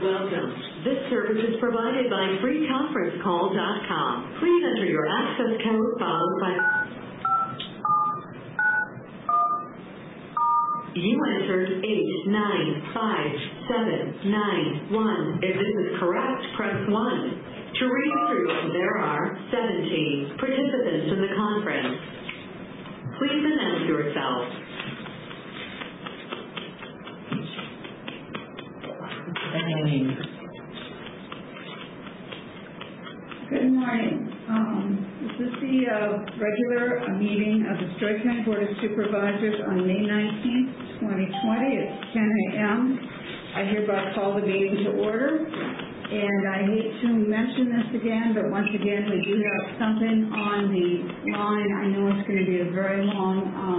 Welcome. This service is provided by freeconferencecall.com. Please enter your access code followed by... You entered 895791. If this is correct, press 1. To read through, there are 17 participants in the conference. Please announce yourself. Good morning. This is the regular meeting of the Story County Board of Supervisors on May 19th, 2020. It's 10 a.m. I hereby call the meeting to order. And I hate to mention this again, but once again, we do have something on the line. I know it's going to be a very long,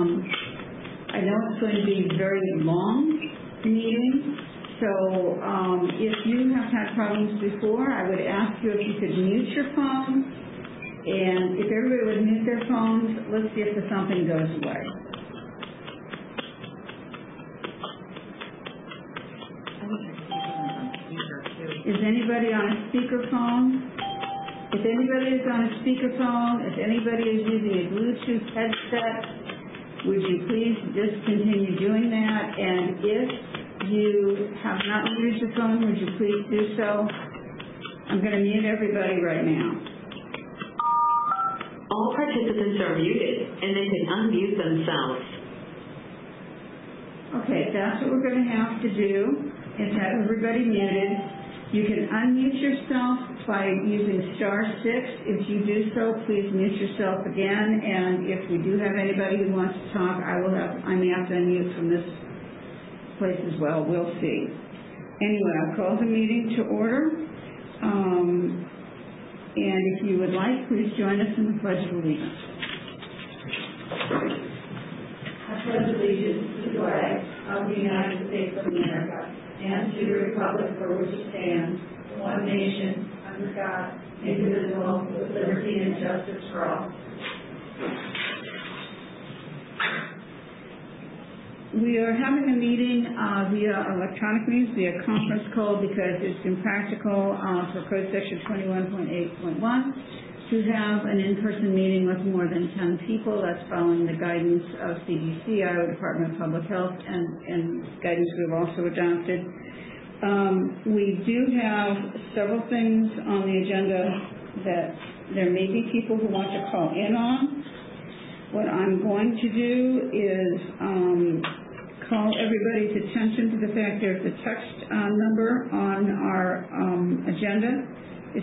meeting. So if you have had problems before, I would ask you if you could mute your phone. And if everybody would mute their phones, let's see if the something goes away. Is anybody on a speakerphone? If anybody is on a speakerphone, if anybody is using a Bluetooth headset, would you please discontinue doing that? And if you have not muted your phone, would you please do so? I'm going to mute everybody right now. All participants are muted, and they can unmute themselves. Okay, that's what we're going to have to do, is have everybody muted. You can unmute yourself by using *6. If you do so, please mute yourself again. And if we do have anybody who wants to talk, I may have to unmute from this place as well. We'll see. Anyway, I'll call the meeting to order. And if you would like, please join us in the Pledge of Allegiance. I pledge allegiance to the flag of the United States of America and to the republic for which it stands, one nation, under God, indivisible, with liberty and justice for all. We are having a meeting via electronic means, via conference call, because it's impractical for Code Section 21.8.1 to have an in-person meeting with more than 10 people. That's following the guidance of CDC, Iowa Department of Public Health, and guidance we've also adopted. We do have several things on the agenda that there may be people who want to call in on. What I'm going to do is call everybody's attention to the fact there's a text number on our agenda. It's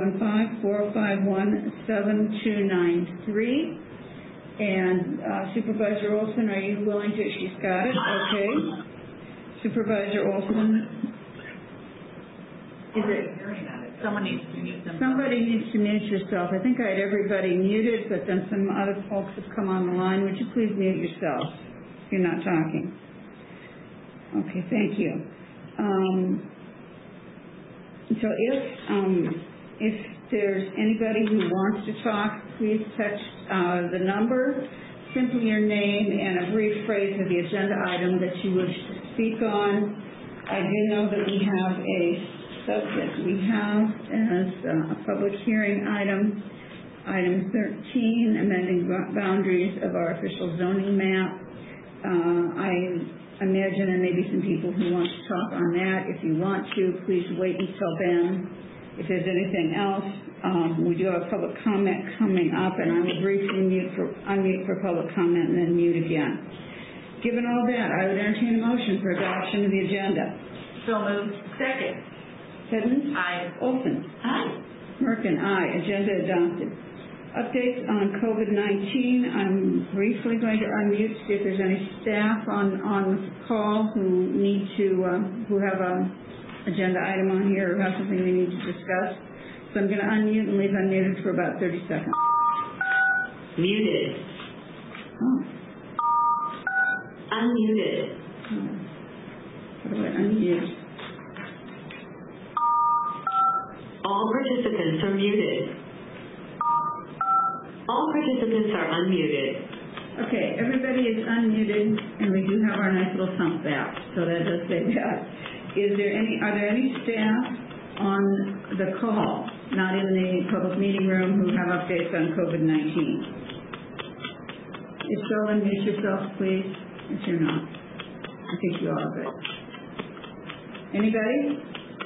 515-451-7293. And Supervisor Olson, are you willing to? She's got it. Okay. Supervisor Olson. Is it? Someone needs to mute themselves. Somebody needs to mute yourself. I think I had everybody muted, but then some other folks have come on the line. Would you please mute yourself if you're not talking? Okay, thank you. So if there's anybody who wants to talk, please text the number, simply your name and a brief phrase of the agenda item that you wish to speak on. I do know that we have a subject. We have as a public hearing item 13, amending boundaries of our official zoning map. I imagine there may be some people who want to talk on that. If you want to, please wait until then. If there's anything else, we do have public comment coming up, and I will briefly unmute for public comment and then mute again. Given all that, I would entertain a motion for adoption of the agenda. So moved. Second. Hiddens? Aye. Olson? Aye. Merkin? Aye. Agenda adopted. Updates on COVID-19. I'm briefly going to unmute to see if there's any staff on the call who need to, who have a agenda item on here or have something they need to discuss. So I'm going to unmute and leave unmuted for about 30 seconds. Muted. Oh. Unmuted. How do I unmute? All participants are muted. All participants are unmuted. Okay, everybody is unmuted, and we do have our nice little thump back, so that does say that. Are there any staff on the call, not in the public meeting room, who have updates on COVID-19? If so, unmute yourself, please, if you're not. I think you are, but... Anybody?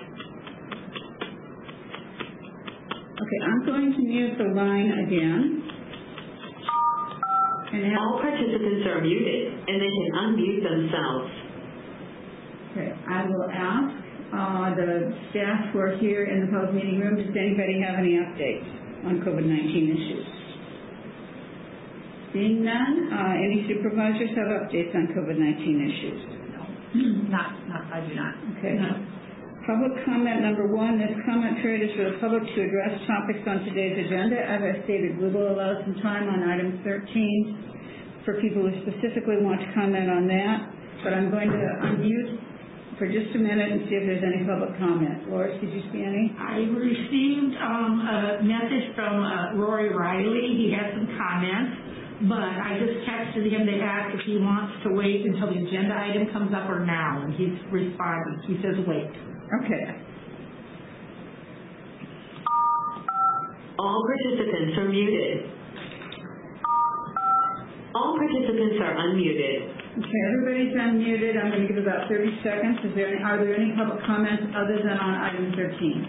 Okay, I'm going to mute the line again. And All participants are muted, and they can unmute themselves. Okay, I will ask the staff who are here in the public meeting room, does anybody have any updates on COVID-19 issues? Seeing none, any supervisors have updates on COVID-19 issues? No. I do not. Okay. No. Public comment number 1. This comment period is for the public to address topics on today's agenda. As I stated, we will allow some time on item 13 for people who specifically want to comment on that. But I'm going to unmute for just a minute and see if there's any public comment. Loris, did you see any? I received a message from Rory Riley. He had some comments, but I just texted him to ask if he wants to wait until the agenda item comes up or now, and he's responded. He says wait. Okay. All participants are muted. All participants are unmuted. Okay, everybody's unmuted. I'm going to give about 30 seconds. Are there any public comments other than on item 13?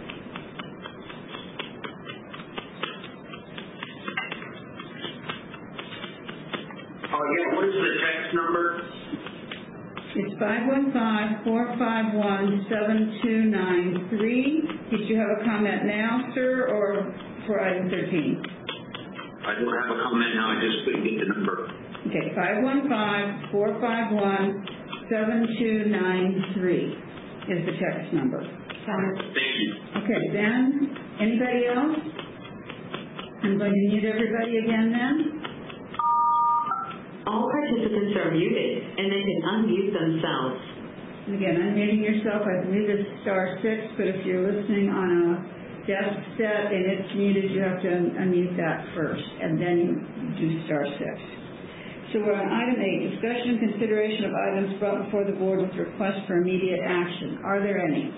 Yeah, what is the text number? It's 515-451-7293. Did you have a comment now, sir, or for item 13? I don't have a comment now. I just couldn't get the number. Okay, 515-451-7293 is the text number. Thank you. Okay, then, anybody else? I'm going to mute everybody again then. All participants are muted, and they can unmute themselves. And again, unmuting yourself, I believe it's *6, but if you're listening on a desk set and it's muted, you have to unmute that first, and then you do *6. So we're on item 8, discussion and consideration of items brought before the board with request for immediate action. Are there any?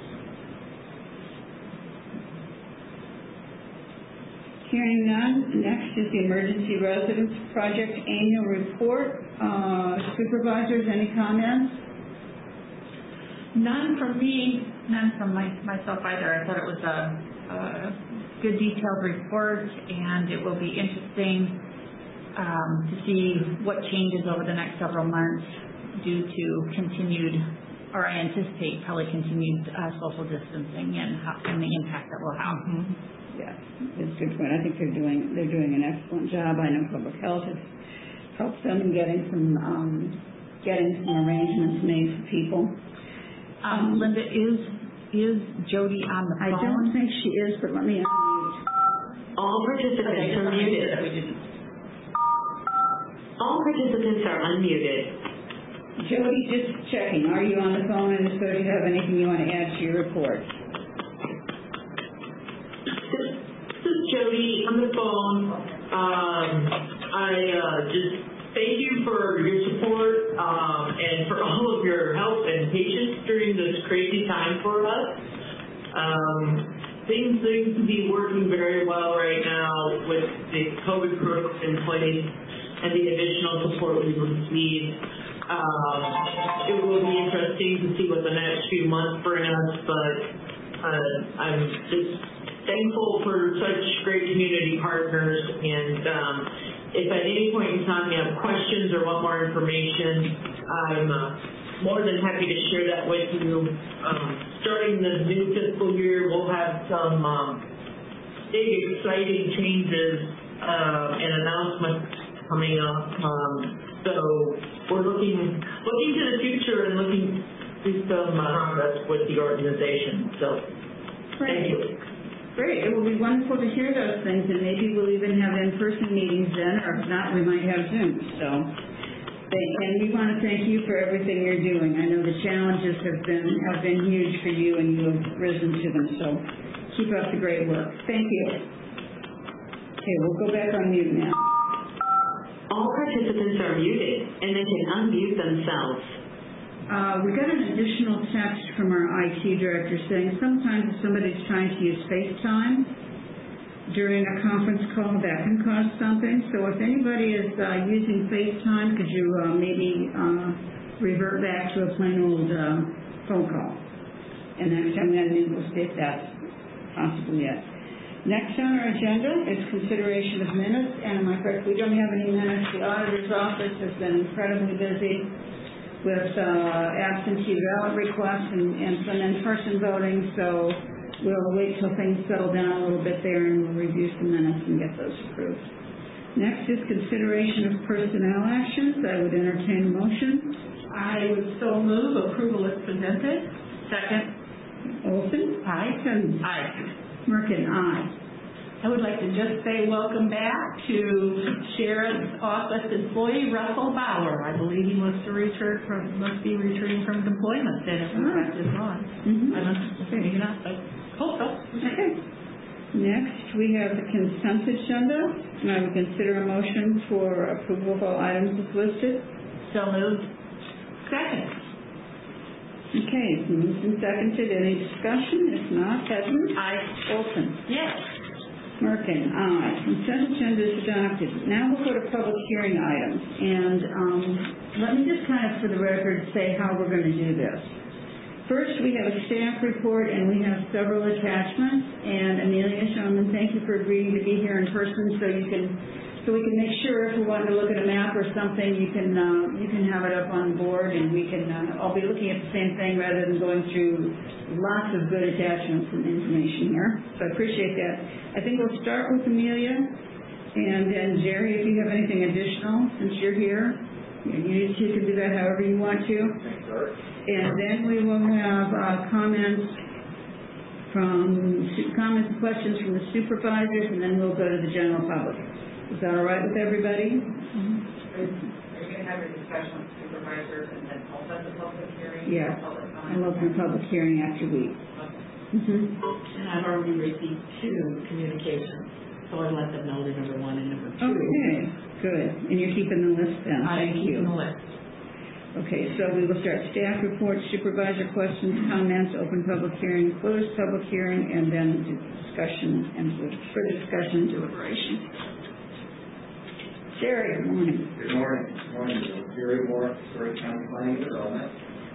Hearing none, next is the Emergency Residence Project Annual Report. Supervisors, any comments? None from me, none from myself either. I thought it was a good detailed report, and it will be interesting to see what changes over the next several months due to I anticipate probably continued social distancing and the impact that will have. Mm-hmm. Yes, it's a good point. I think they're doing an excellent job. I know public health has helped them in getting some arrangements made for people. Linda, is Jody on the phone? I don't think she is, but let me unmute. All participants are muted. All participants are unmuted. Jody, just checking. Are you on the phone? And so do you have anything you want to add to your report? This is Jody on the phone. I just thank you for your support and for all of your help and patience during this crazy time for us. Things seem to be working very well right now with the COVID groups in place and the additional support we've received. It will be interesting to see what the next few months bring us, but I'm just thankful for such great community partners, and if at any point in time you have questions or want more information, I'm more than happy to share that with you. Starting the new fiscal year, we'll have some big exciting changes and announcements coming up. So we're looking to the future and looking to some progress with the organization. So thank you. Great. It will be wonderful to hear those things, and maybe we'll even have in-person meetings then, or if not, we might have Zoom. So, and we want to thank you for everything you're doing. I know the challenges have been huge for you, and you have risen to them. So, keep up the great work. Thank you. Okay, we'll go back on mute now. All participants are muted, and they can unmute themselves. We got an additional text from our IT director saying sometimes if somebody's trying to use FaceTime during a conference call, that can cause something. So if anybody is using FaceTime, could you maybe revert back to a plain old phone call? And next time we'll see if that's possible yet. Next on our agenda is consideration of minutes, and am I correct? We don't have any minutes. The auditor's office has been incredibly busy with absentee ballot requests and some in-person voting, so we'll wait till things settle down a little bit there and we'll review some minutes and get those approved. Next is consideration of personnel actions. I would entertain a motion. I would so move. Approval is presented. Second. Olson? Aye. Sims? Aye. Merkin? Aye. I would like to just say welcome back to Sheriff's Office employee Russell Bauer. I believe he must be returning from deployment then if we pass this on. I must, maybe not, but hope so. Okay. Next, we have the consent agenda, and I would consider a motion for approval of all items as listed. So moved. Second. Okay, it's moved and seconded. Any discussion? If not, Hedman? Aye. Olson? Yes. Merkin? Aye. Consent agenda is adopted. Now we'll go to public hearing items. And let me just kind of, for the record, say how we're going to do this. First, we have a staff report, and we have several attachments. And Amelia Shulman, thank you for agreeing to be here in person so we can make sure if we wanted to look at a map or something, you can have it up on the board, and we can I'll be looking at the same thing rather than going through lots of good attachments and information here. So I appreciate that. I think we'll start with Amelia, and then Jerry, if you have anything additional since you're here, you can do that however you want to. And then we will have comments and questions from the supervisors, and then we'll go to the general public. Is that all right with everybody? Mm-hmm. Are you going to have a discussion with supervisors and then open the public hearing? Yeah, I'll open the public hearing after we. Okay. And I've already received 2 communications, so I let them know they're number 1 and number 2. Okay, good. And you're keeping the list then? I'm keeping the list. Okay, so we will start staff reports, supervisor questions, comments, open public hearing, closed public hearing, and then discussion and further discussion and deliberation. Jerry, good morning. Good morning. Good morning. Jerry Moore, Story County Planning and Development.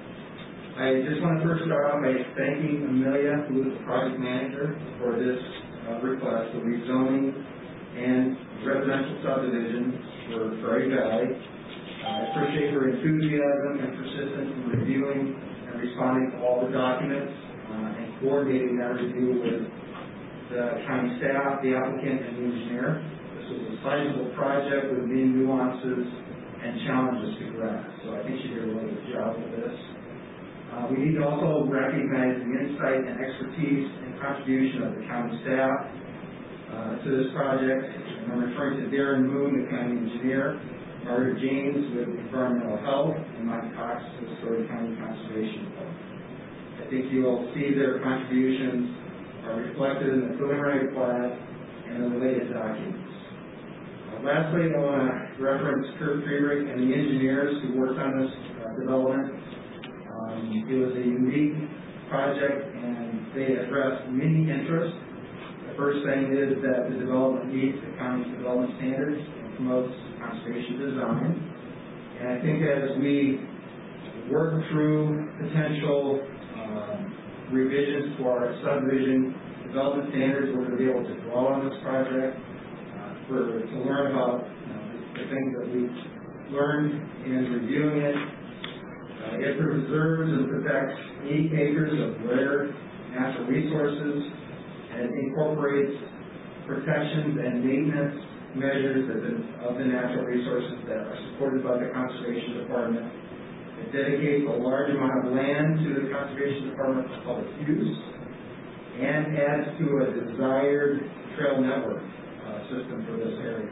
I just want to first start off by thanking Amelia, who is the project manager for this request, the rezoning and residential subdivision for Prairie Valley. I appreciate her enthusiasm and persistence in reviewing and responding to all the documents and coordinating that review with the county staff, the applicant, and the engineer. This was a sizable project with many nuances and challenges to grasp, so I think she did a really good job with this. We need to also recognize the insight and expertise and contribution of the county staff to this project. And I'm referring to Darren Moon, the county engineer, Margaret James with Environmental Health, and Mike Cox with Story County Conservation Department. I think you will see their contributions are reflected in the preliminary plat and the related documents. Lastly, I want to reference Kurt Friedrich and the engineers who worked on this development. It was a unique project, and they addressed many interests. The first thing is that the development meets the county's development standards and promotes conservation design. And I think as we work through potential revisions to our subdivision development standards, we're going to be able to draw on this project to learn about the things that we've learned in reviewing it. It preserves and protects 8 acres of rare natural resources, and it incorporates protections and maintenance measures of the natural resources that are supported by the Conservation Department. It dedicates a large amount of land to the Conservation Department for public use and adds to a desired trail network system for this area.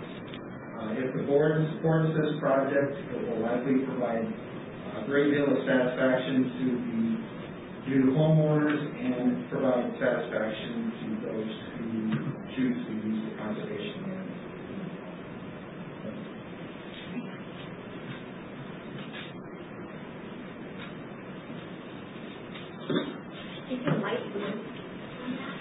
If the board supports this project, it will likely provide a great deal of satisfaction to the homeowners and provide satisfaction to those who choose to use the conservation land. You can light blue on that.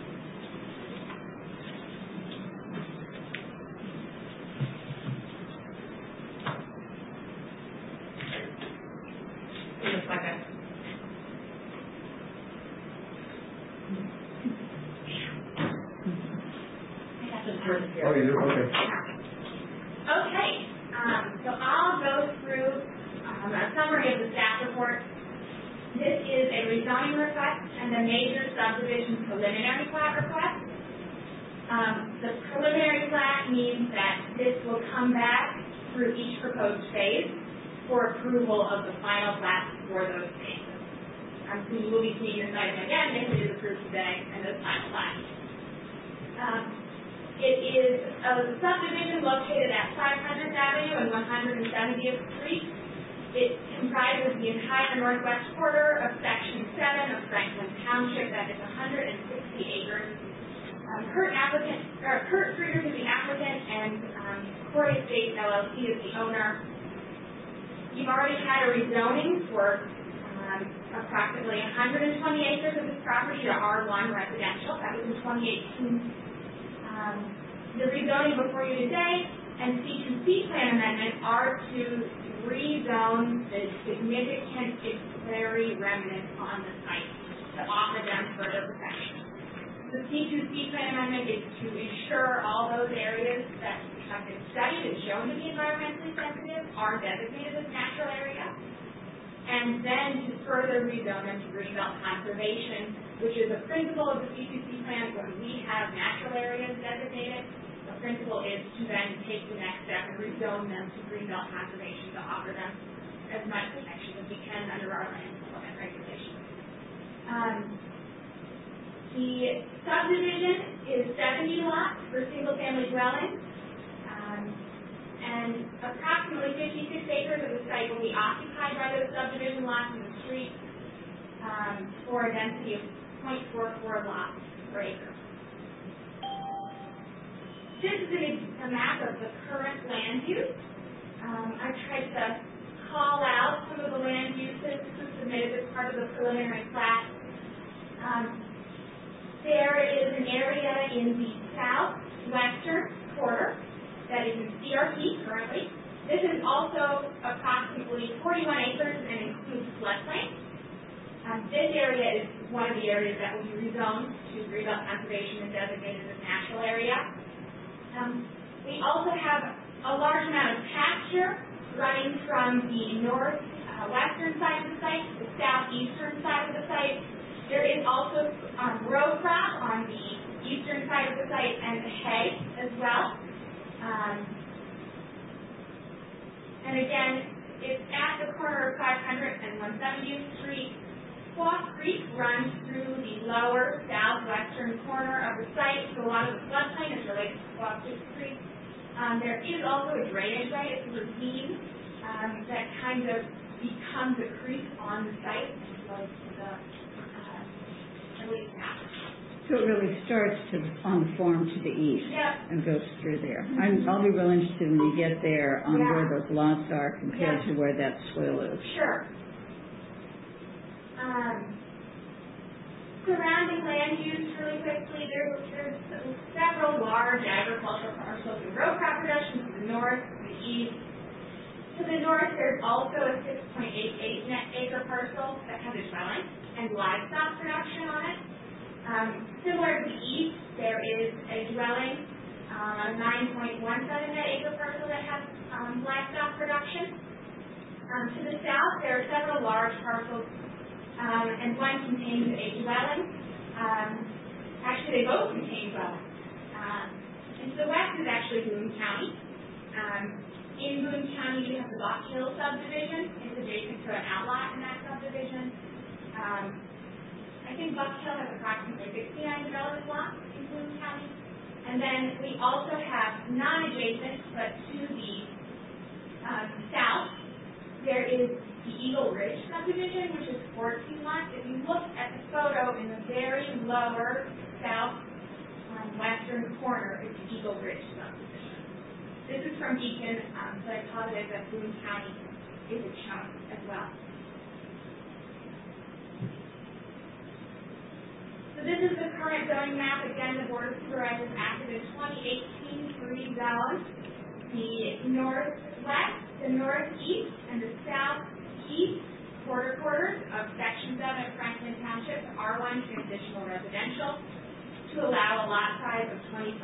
In a second. Oh, you do? Okay. Okay, so I'll go through a summary of the staff report. This is a rezoning request and a major subdivision preliminary plat request. The preliminary plat means that this will come back through each proposed phase for approval of the final plat for those phases. So you will be seeing this item again if it is approved today and the final plat. It is a subdivision located at 500th Avenue and 170th Street. It comprises the entire northwest quarter of Section 7 of Franklin Township. That is 160 acres. Kurt Krieger is the applicant, and Corey Estates LLC is the owner. You've already had a rezoning for approximately 120 acres of this property to R1 residential. That was in 2018. The rezoning before you today and C2C plan amendment are to rezone the significant prairie remnants on the site to offer them further protection. The C2C plan amendment is to ensure all those areas that have been studied and shown to be environmentally sensitive are designated as natural area, and then to further rezone them to greenbelt conservation, which is a principle of the C2C plan. When we have natural areas designated, the principle is to then take the next step and rezone them to greenbelt conservation to offer them as much protection as we can under our land development regulations. The subdivision is 70 lots for single-family dwellings, and approximately 56 acres of the site will be occupied by those subdivision lots in the street for a density of 0.44 lots per acre. This is a map of the current land use. I tried to call out some of the land uses submitted as part of the preliminary plat. There is an area in the southwestern quarter that is in CRP currently. This is also approximately 41 acres and includes floodplain. This area is one of the areas that will be rezoned to greenbelt conservation and designated as natural area. We also have a large amount of pasture running from the northwestern side of the site to the southeastern side of the site. There is also row crop on the eastern side of the site and hay as well. And again, it's at the corner of 500th and 170th Street. Squaw Creek runs through the lower southwestern corner of the site, so a lot of the floodplain is related to Squaw Creek. There is also a drainage right. It's a ravine that kind of becomes a creek on the site and flows to the So it really starts on the farm to the east and goes through there. I'll be real interested when you get there on where those lots are compared to where that swale is. Sure. Surrounding land use really quickly, there's several large agricultural parcels and row crop production to the north, to the east. To the north, there's also a 6.88 net acre parcel that has a dwelling and livestock production on it. Similar to the east, there is a dwelling on a 9.17 net acre parcel that has livestock production. To the south, there are several large parcels, and one contains a dwelling. Actually, they both contain dwellings. And to the west is actually Boone County. In Boone County, you have the Buck Hill subdivision. It's adjacent to an outlot in that subdivision. I think Buck Hill has approximately 69 developed lots in Boone County. And then we also have non-adjacent, but to the south, there is the Eagle Ridge subdivision, which is 14 lots. If you look at the photo in the very lower southwestern corner, it's the Eagle Ridge subdivision. This is from Beacon, so I apologize that Boone County isn't shown as well. current zoning map, again, the Board of Supervisors acted in 2018 to rezone the northwest, the northeast, and the southeast quarters of Section 7 of Franklin Township to R1 transitional residential to allow a lot size of 25,000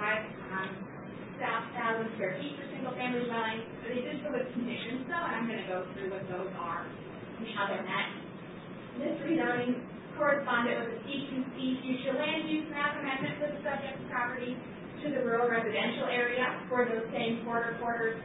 square feet for single-family dwellings. But they did so with conditions, though, and I'm going to go through what those are and how they're met. This rezoning corresponded with the CQC future land use map amendment for the subject property to the rural residential area for those same quarters.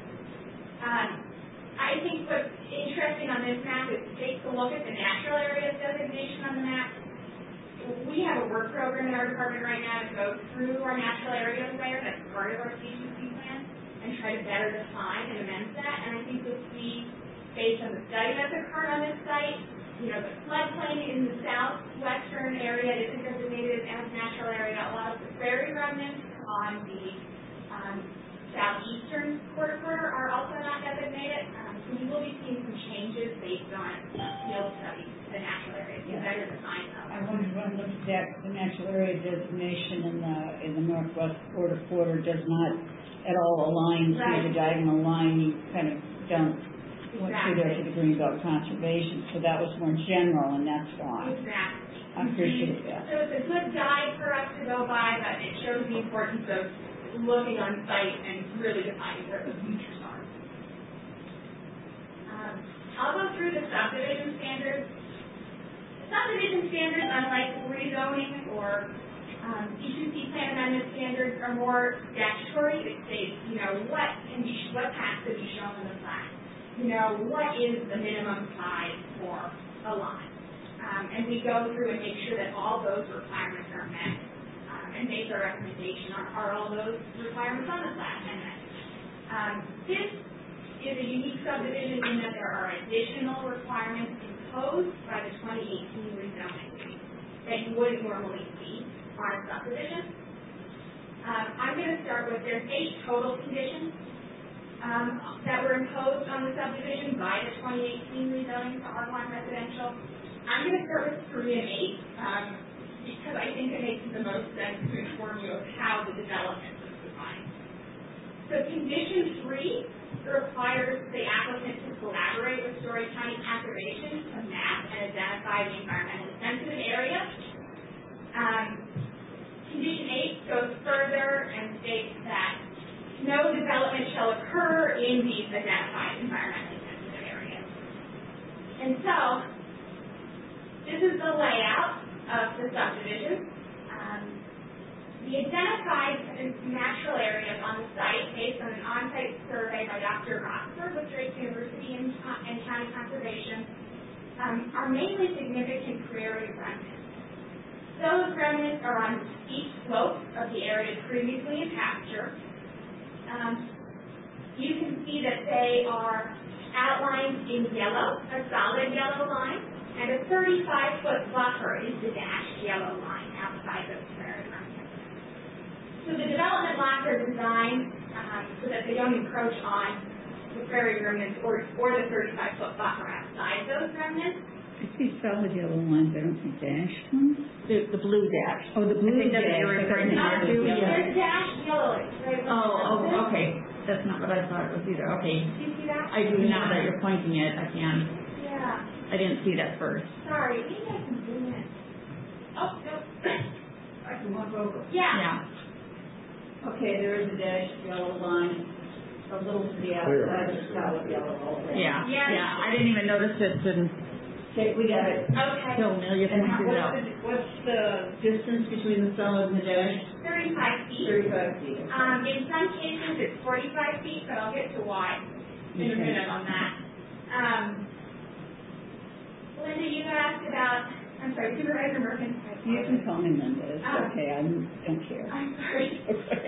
I think what's interesting on this map is to take a look at the natural areas designation on the map. We have a work program in our department right now to go through our natural areas there. That's part of our CQC plan, and try to better define and amend that. And I think you'll see, based on the study that's occurred on this site, the floodplain in the southwestern area isn't designated as natural area. A lot of the prairie remnants on the southeastern quarter are also not designated. So you will be seeing some changes based on field studies, the natural areas, to better define them. I wondered when I looked at the natural area designation in the northwest quarter does not at all align to the diagonal line. You kind of don't went through there to the Greenbelt Conservation, so that was more general, and that's why. Exactly. I appreciate that. So it's a good guide for us to go by, but it shows the importance of looking on site and really defining where the features are. I'll go through the subdivision standards. The subdivision standards, unlike rezoning or CQC plan amendment standards, are more statutory. It states, what has to be shown in the plat. What is the minimum size for a lot? And we go through and make sure that all those requirements are met and make a recommendation are all those requirements on the plat met. This is a unique subdivision in that there are additional requirements imposed by the 2018 rezoning that you wouldn't normally see on a subdivision. I'm going to start with there's 8 total conditions that were imposed on the subdivision by the 2018 rezoning to R1 residential. I'm going to start with 3 and 8 because I think it makes the most sense to inform you of how the development was defined. So condition 3 requires the applicant to collaborate with Story County Conservation to map and identify the environmentally sensitive area. Condition 8 goes further and states that no development shall occur in these identified environmentally sensitive areas. And so, this is the layout of the subdivision. The identified natural areas on the site, based on an on-site survey by Dr. Rockford with Drake University and County Conservation, are mainly significant prairie remnants. Those remnants are on steep slopes of the area previously in pasture. You can see that they are outlined in yellow, a solid yellow line, and a 35-foot buffer is the dashed yellow line outside those prairie remnants. So the development lots are designed so that they don't encroach on the prairie remnants or the 35-foot buffer outside those remnants. I see solid yellow lines. I don't see dashed ones. The blue dash. Oh, the blue dash. I think that's what you're referring to. There's dashed yellow. Right? Oh, okay. That's not what I thought it was either. Okay. Do you see that? I do now that you're pointing it. I can. Yeah. I didn't see that first. Sorry. Maybe I can zoom in. Oh, no. I can walk over. Yeah. Okay, there is a dashed yellow line. A little to the outside of solid yellow already. Yeah. I didn't even notice it. Okay, we got it. Okay. So Amelia And pointed it out. what's the distance between the solid and the dash? 35 feet. 35 feet. In some cases, it's 45 feet, but I'll get to why in a minute on that. Linda, you asked about, I'm sorry, Supervisor Merkin. You can call me Linda. It's okay. I don't care. I'm sorry.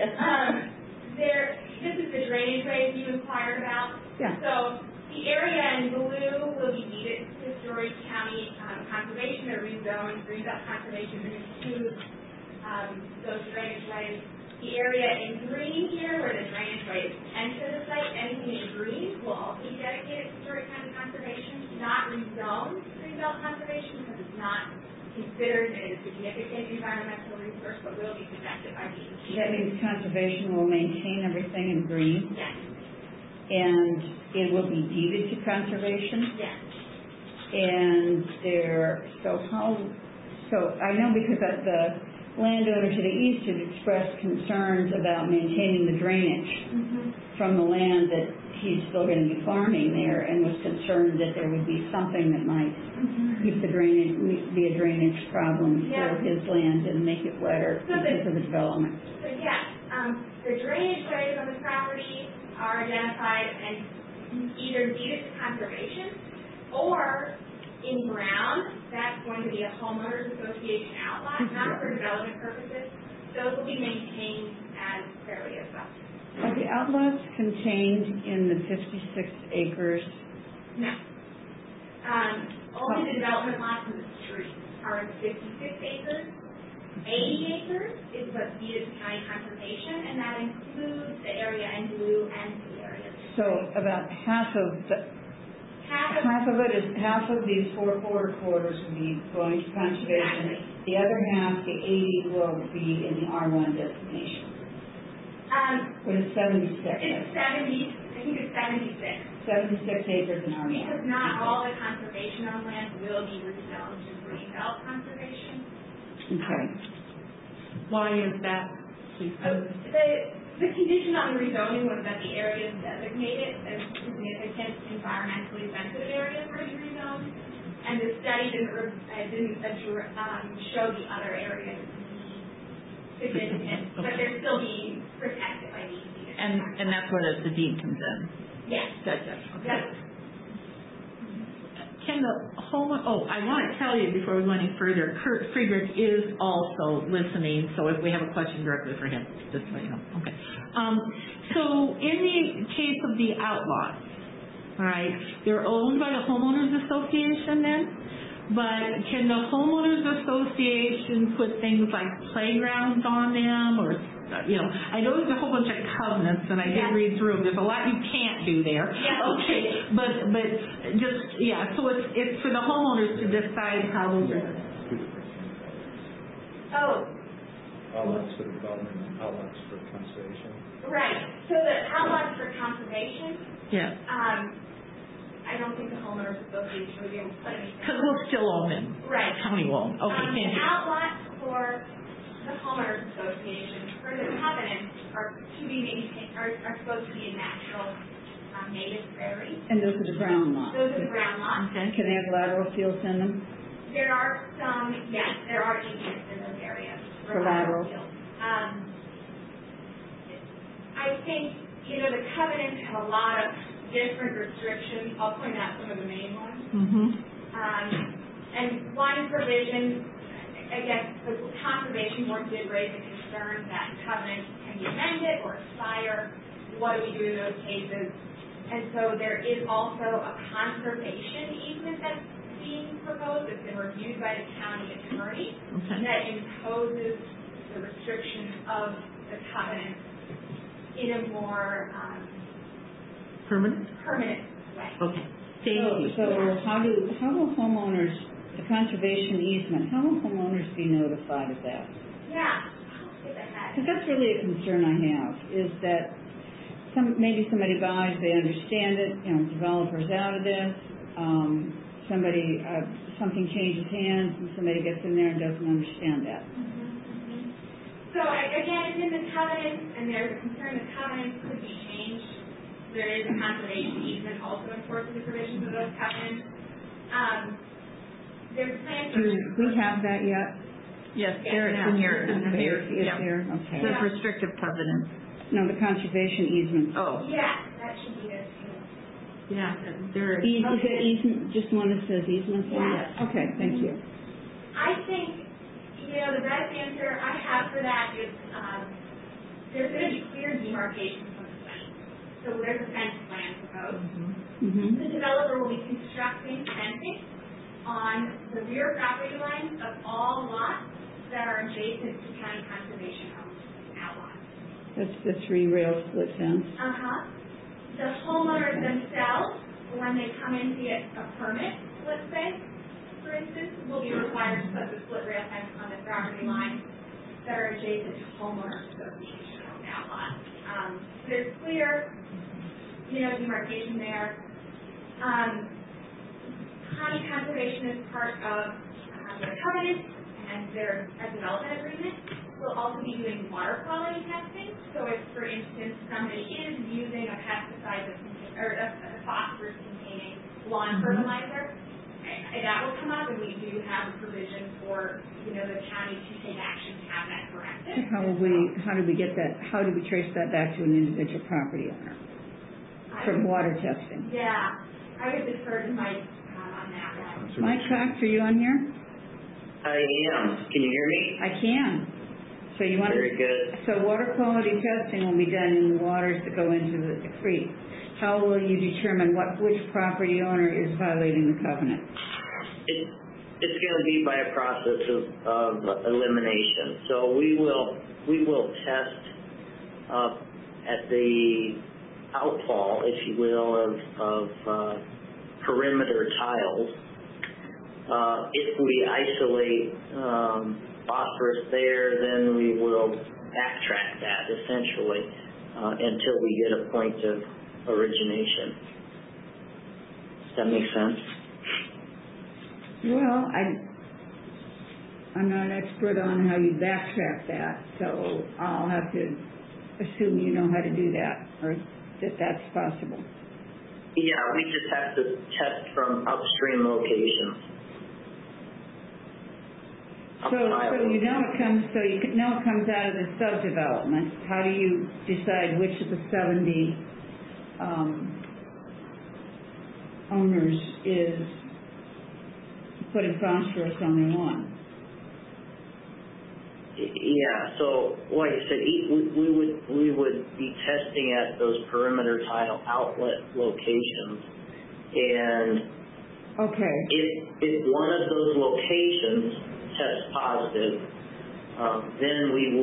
This is the drainage ways you inquired about. Yeah. So the area in blue will be deeded to Story County Conservation or rezoned Greenbelt Conservation to include those drainage ways. The area in green here, where the drainage ways enter the site, anything in green will also be dedicated to Story County Conservation, not rezoned Greenbelt Conservation because it's not considers it a significant environmental resource, but will be protected by DEP. That means conservation will maintain everything in green? Yes. And it will be deeded to conservation? Yes. And so I know because the landowner to the east had expressed concerns about maintaining the drainage from the land that he's still going to be farming there, and was concerned that there would be something that might keep the drainage, be a drainage problem for his land and make it wetter because of the development. So yes, the drainage ways on the property are identified and either deeded to conservation, or in ground, that's going to be a homeowners association outlot, not for development purposes. Those will be maintained as fairly as well. Are the outlots contained in the 56 acres? No. Only the development lots in the street are in 56 acres. 80 acres is what's deeded to county conservation, and that includes the area in blue and the area. So about half of these 4 quarters will be going to conservation. Exactly. The other half, the 80, will be in the R1 designation. What is 76? It's 70. I think it's 76. 76 acres in R1. Because not all the conservation on land will be rezoned to green belt conservation. Okay. Why is that? The condition on the rezoning was that the area is designated as significant environmentally sensitive areas for the rezone, and the study didn't show the other areas significant, but they're still being protected by DEP. And that's where the deed comes in. Yes. Gotcha. Okay. Yes. Can the I want to tell you before we go any further, Kurt Friedrich is also listening, so if we have a question directly for him, just so you know. Okay. So in the case of the outlaws, all right, they're owned by the homeowners association then, but can the homeowners association put things like playgrounds on them, or I know there's a whole bunch of covenants, and I did read through them. There's a lot you can't do there. Yeah. Okay, but just so it's for the homeowners to decide how those are. Oh. Outlets for development and outlets for conservation. Right. So the outlets for conservation. Yeah. I don't think the homeowners association would be able to put anything. Because we'll still own them. Right. County will own. Okay. The outlets for the homeowners association for the covenants are to be maintained, are supposed to be a natural native prairie. And those are the ground lots? Those are the ground lots. Okay. Can they have lateral fields in them? There are some, yes, there are easements in those areas for lateral fields. I think, the covenants have a lot of different restrictions. I'll point out some of the main ones. And one provision, I guess the Conservation Board did raise a concern that covenants can be amended or expire. What do we do in those cases? And so there is also a conservation easement that's being proposed. It's been reviewed by the county attorney that imposes the restriction of the covenant in a more permanent way. Okay. Thank you. So how will homeowners, the conservation easement, how will homeowners be notified of that? Yeah. I'll skip ahead. Because that's really a concern I have, is that maybe somebody buys, they understand it, developers out of this, something changes hands and somebody gets in there and doesn't understand that. So again, it's in the covenants, and there's a concern the covenants could be changed. There is a conservation easement also enforcing the provisions of those covenants. There's plans for... Do we have that yet? Yes, there it's in your... Here? Okay. The restrictive covenant. No, the conservation easement. Oh. Yeah, that should be there too. Yeah, there is. Is it easement, just one that says easement? Yes. Okay, thank you. I think, the best answer I have for that is there's going to be clear demarcations from the site. So there's a fence plan proposed. The developer will be constructing fencing on the rear property lines of all lots that are adjacent to county conservation outlots. That's the 3 rail split fence. The homeowners themselves, when they come in to get a permit, let's say, for a instance, will be required to put the split rail fence on the property lines that are adjacent to homeowners association owned outlots. There's clear, demarcation there. County conservation is part of their covenant and their development agreement. We'll also be doing water quality testing. So if, for instance, somebody is using a pesticide or a phosphorus-containing lawn fertilizer, that will come up, and we do have a provision for the county to take action to have that corrected. How do we get that? How do we trace that back to an individual property owner from water testing? Yeah, I would defer to Mike on that one. Mike Cox, are you on here? I am. Can you hear me? I can. So you want Very good. So water quality testing will be done in the waters that go into the creek. How will you determine which property owner is violating the covenant? It's going to be by a process of elimination. So we will test at the outfall, if you will, of perimeter tiles. If we isolate phosphorus there, then we will backtrack that essentially until we get a point of origination. Does that make sense? Well, I'm not an expert on how you backtrack that, so I'll have to assume you know how to do that, or that that's possible. Yeah, we just have to test from upstream locations. So you know it comes out of the subdevelopment. How do you decide which of the 70 owners is putting phosphorus on their lawn? Yeah, so like I said, we would be testing at those perimeter tile outlet locations, and if one of those locations test positive, then we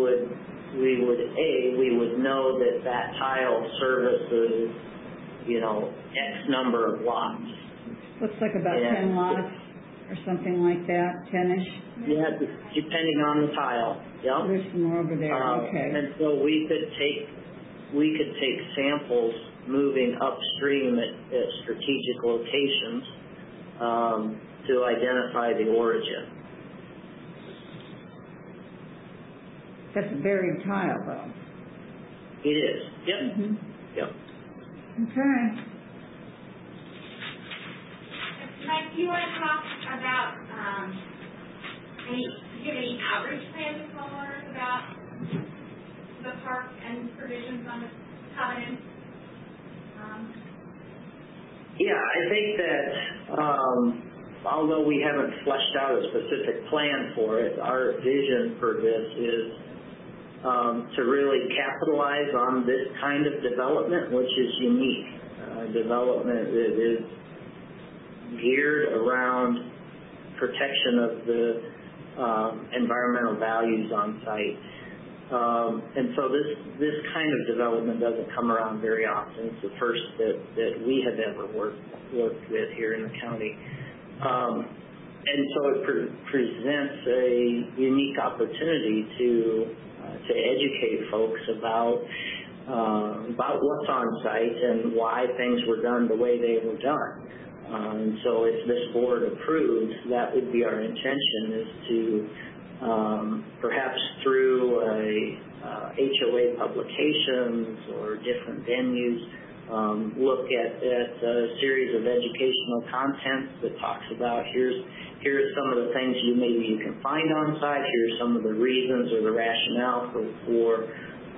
would know that tile services, X number of lots. Looks like about 10 lots or something like that, 10-ish? Yeah, depending on the tile. Yep. There's some more over there. Okay. And so we could take samples moving upstream at strategic locations to identify the origin. That's a buried tile, though. It is. Yep. Mm-hmm. Yep. Okay. Mike, do you want to talk about do you have any outreach plans with homeowners about the park and provisions on the covenant? Yeah, I think that although we haven't fleshed out a specific plan for it, our vision for this is to really capitalize on this kind of development, which is unique. Development that is geared around protection of the environmental values on site. And so this kind of development doesn't come around very often. It's the first that we have ever worked with here in the county. And so it presents a unique opportunity to educate folks about what's on site and why things were done the way they were done. And so if this board approves, that would be our intention, is to perhaps through HOA publications or different venues, look at a series of educational content that talks about here's some of the things maybe you can find on site, here's some of the reasons or the rationale for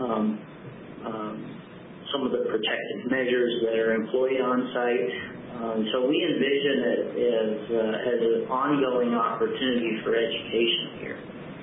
some of the protective measures that are employed on site. So we envision it as an ongoing opportunity for education here.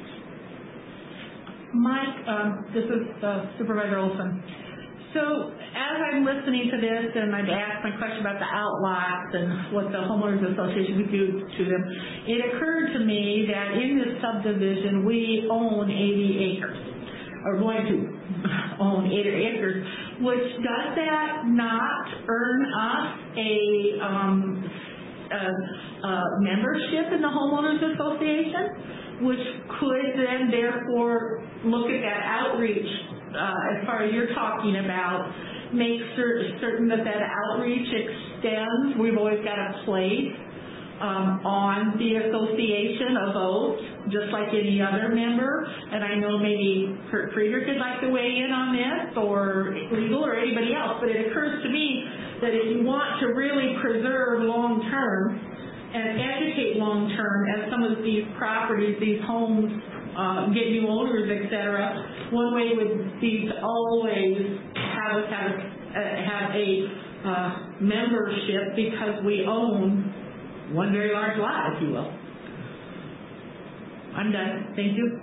Mike, this is Supervisor Olson. So as I'm listening to this and I've asked my question about the outlots and what the homeowners association would do to them, it occurred to me that in this subdivision we own 80 acres, or going to own 80 acres, which does that not earn us a membership in the homeowners association, which could then therefore look at that outreach, as far as you're talking about, make certain that outreach extends. We've always got a place on the association, a vote, just like any other member. And I know maybe Kurt Friedrich would like to weigh in on this, or legal, or anybody else, but it occurs to me that if you want to really preserve long-term and educate long-term as some of these properties, these homes, get new owners, et cetera, one way would be to always have us have a membership, because we own one very large lot, if you will. I'm done. Thank you.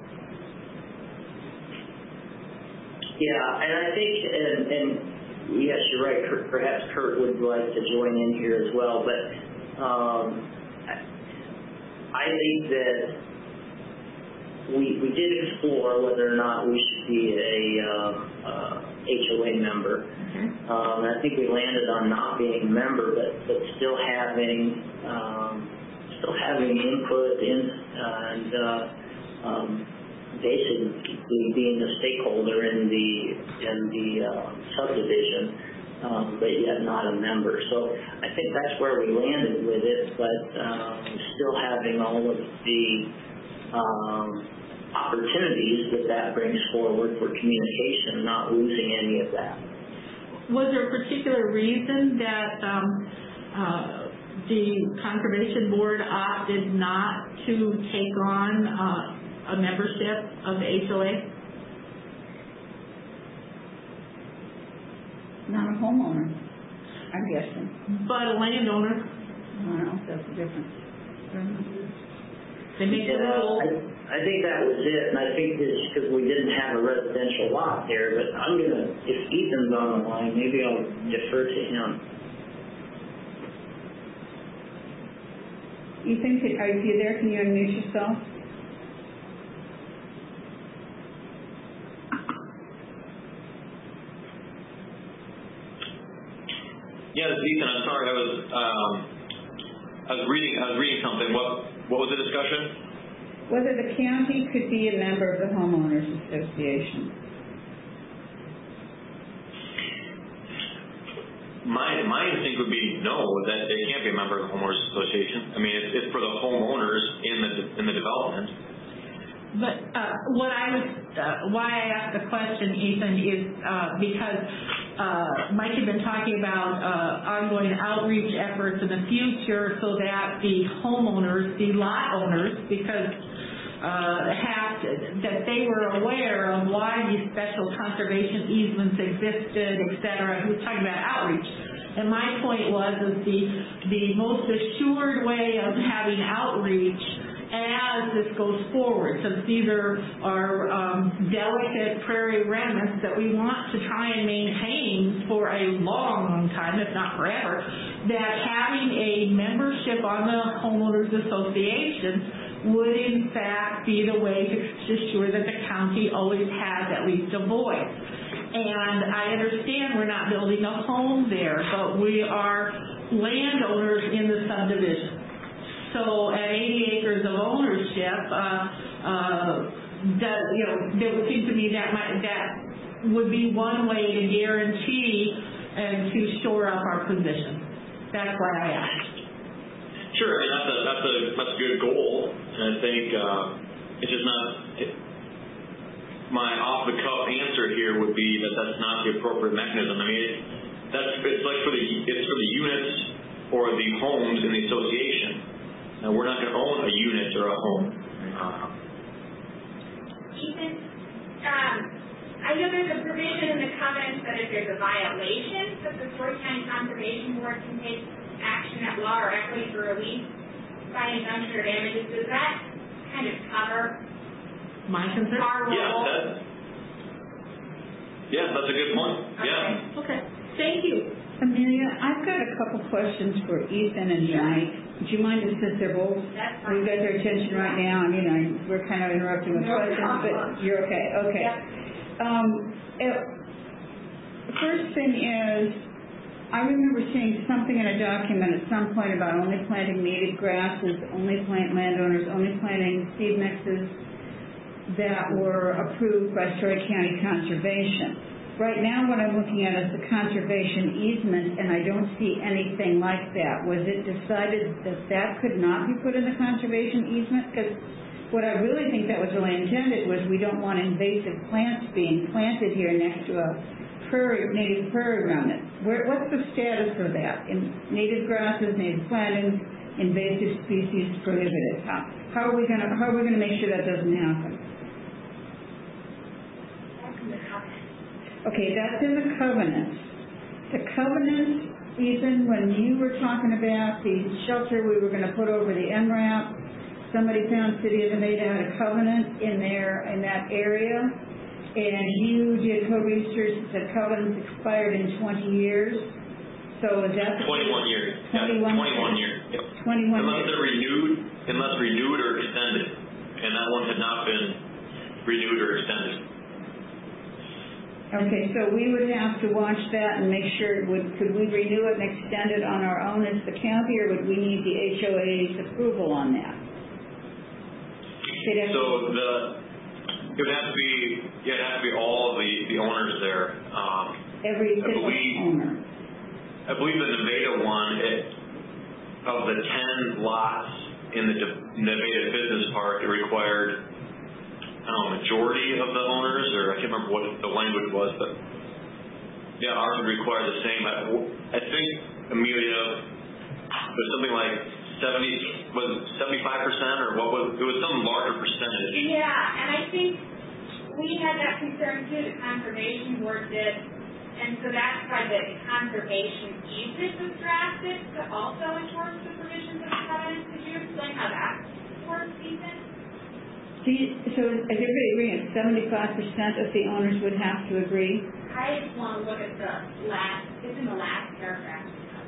Yeah, and I think, and yes, you're right, perhaps Kurt would like to join in here as well, but I think that we did explore whether or not we should be a HOA member. I think we landed on not being a member, but still having input and basically being a stakeholder in the subdivision, but yet not a member. So I think that's where we landed with it, but still having all of the opportunities that brings forward for communication, not losing any of that. Was there a particular reason that the Conservation Board opted not to take on a membership of the HOA? Not a homeowner, I'm guessing. But a landowner. I don't know if that's the difference. They make the rules. I think that was it, and I think it's because we didn't have a residential lot there, but I'm going to, if Ethan's on the line, maybe I'll defer to him. Ethan, are you there? Can you unmute yourself? Yeah, this is Ethan. I'm sorry. I was reading something. What was the discussion? Whether the county could be a member of the homeowners association. My instinct would be no, that they can't be a member of the homeowners association. I mean, it's for the homeowners in the development. But why I asked the question, Ethan, is because Mike had been talking about ongoing outreach efforts in the future, so that the homeowners, the lot owners, because that they were aware of why these special conservation easements existed, et cetera. He was talking about outreach. And my point was that the most assured way of having outreach as this goes forward, since these are delicate prairie remnants that we want to try and maintain for a long time, if not forever, that having a membership on the homeowners association would in fact be the way to ensure that the county always has at least a voice. And I understand we're not building a home there, but we are landowners in the subdivision. So at 80 acres of ownership, it would seem to me that would be one way to guarantee and to shore up our position. That's why I asked. Sure, I mean that's a good goal, and I think it's just not. My off-the-cuff answer here would be that that's not the appropriate mechanism. I mean, it's for the units or the homes in the association. Now, we're not going to own a unit or a home. Ethan, I know there's a provision in the covenants that if there's a violation, that the Troy County Conservation Board can take action at law or equity for release by injunction or damages. Does that kind of cover my concern? Our role? Yeah, that's a good point. Okay. Yeah. Okay. Thank you. Amelia, I've got a couple questions for Ethan and Mike. Do you mind, since they're both, we've got their attention right now, and we're kind of interrupting with questions, but you're okay. Okay. Yep. The first thing is, I remember seeing something in a document at some point about only planting native grasses, only plant landowners, only planting seed mixes that were approved by Story County Conservation. Right now what I'm looking at is the conservation easement, and I don't see anything like that. Was it decided that that could not be put in the conservation easement? Because what I really think that was really intended was we don't want invasive plants being planted here next to a native prairie remnant. What's the status of that? In native grasses, native plantings, invasive species prohibited. How are we going to make sure that doesn't happen? Okay, that's in the covenant. The covenant, even when you were talking about the shelter we were going to put over the MRAP, somebody found City of Nevada had a covenant in that area, and you did co-research that said covenants expired in 20 years. So is that 21 years. 21 years. Yep. 21 unless years. they're renewed or extended, and that one had not been renewed or extended. Okay, so we would have to watch that and make sure, could we renew it and extend it on our own as the county, or would we need the HOA's approval on that? It would have to be all of the owners there. Every single owner. I believe the Nevada one, of the 10 lots in the Nevada Business Park, it required majority of the owners, or I can't remember what the language was, but yeah, ours would require the same. I think, Amelia, was something like 75%, or what was it? Was some larger percentage. Yeah, and I think we had that concern too. The conservation board did, and so that's why the conservation easement was drafted to also enforce the provisions of the covenant. Could you explain how that works, Ethan? So is everybody agreeing that 75% of the owners would have to agree? I just want to look at the it's in the last paragraph.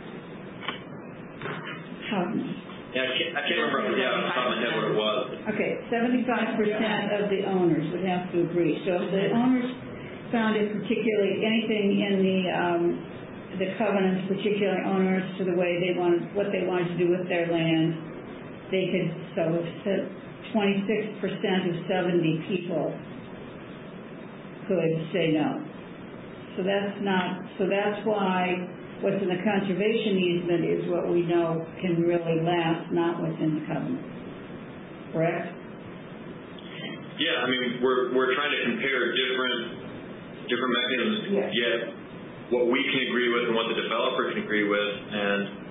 Covenant. Yeah, I can't remember off the top of my head what it was. Okay, 75% of the owners would have to agree. So if the owners found it particularly anything in the covenants, particularly owners to the way they wanted, what they wanted to do with their land, they could 26% of 70 people could say no. So that's why what's in the conservation easement is what we know can really last, not what's in the covenant. Correct? Yeah, I mean, we're trying to compare different mechanisms, yes. Yet what we can agree with and what the developer can agree with, and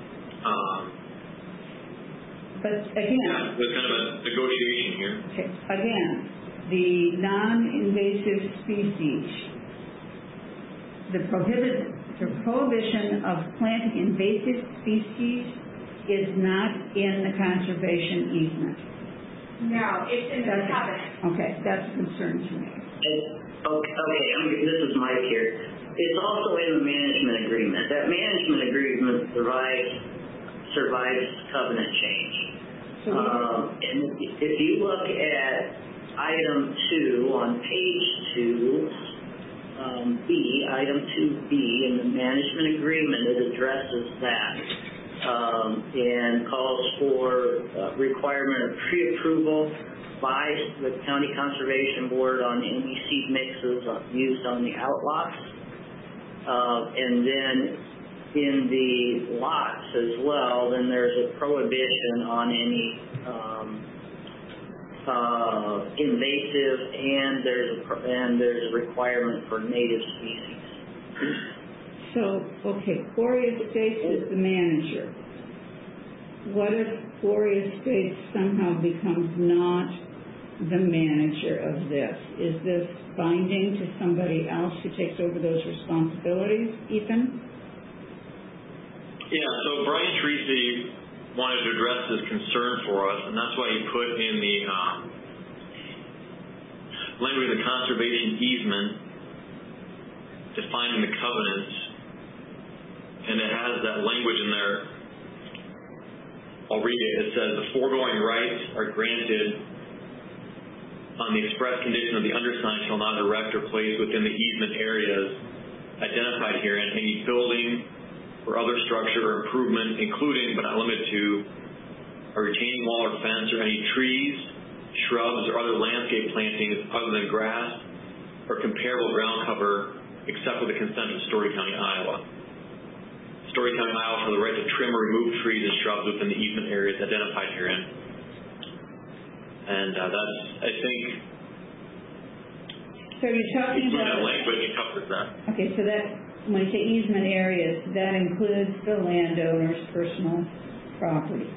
but again, yeah, there's kind of a negotiation here. Okay. Again, the non-invasive species, the prohibition of planting invasive species is not in the conservation easement. No, it's in the covenant. Okay, that's a concern to me. Okay, this is Mike here. It's also in the management agreement. That management agreement survives covenant change. And if you look at item 2 on page 2, item 2B in the management agreement, it addresses that and calls for requirement of pre-approval by the County Conservation Board on any seed mixes used on the outlots. And then in the lots as well, then there's a prohibition on any invasive, and there's a requirement for native species. So, okay, Gloria Estates is the manager. What if Gloria Estates somehow becomes not the manager of this? Is this binding to somebody else who takes over those responsibilities, Ethan? Yeah, so Brian Treacy wanted to address this concern for us, and that's why he put in the language of the conservation easement defining the covenants, and it has that language in there. I'll read it. It says, the foregoing rights are granted on the express condition of the undersigned shall not erect or place within the easement areas identified herein any building, or other structure or improvement, including but not limited to a retaining wall or fence or any trees, shrubs, or other landscape plantings other than grass or comparable ground cover, except with the consent of Story County, Iowa. Story County, Iowa has the right to trim or remove trees and shrubs within the easement areas identified herein. And that's, I think, So you're talking including about... that language covers that. Okay, so that, when you say easement areas, that includes the landowner's personal property.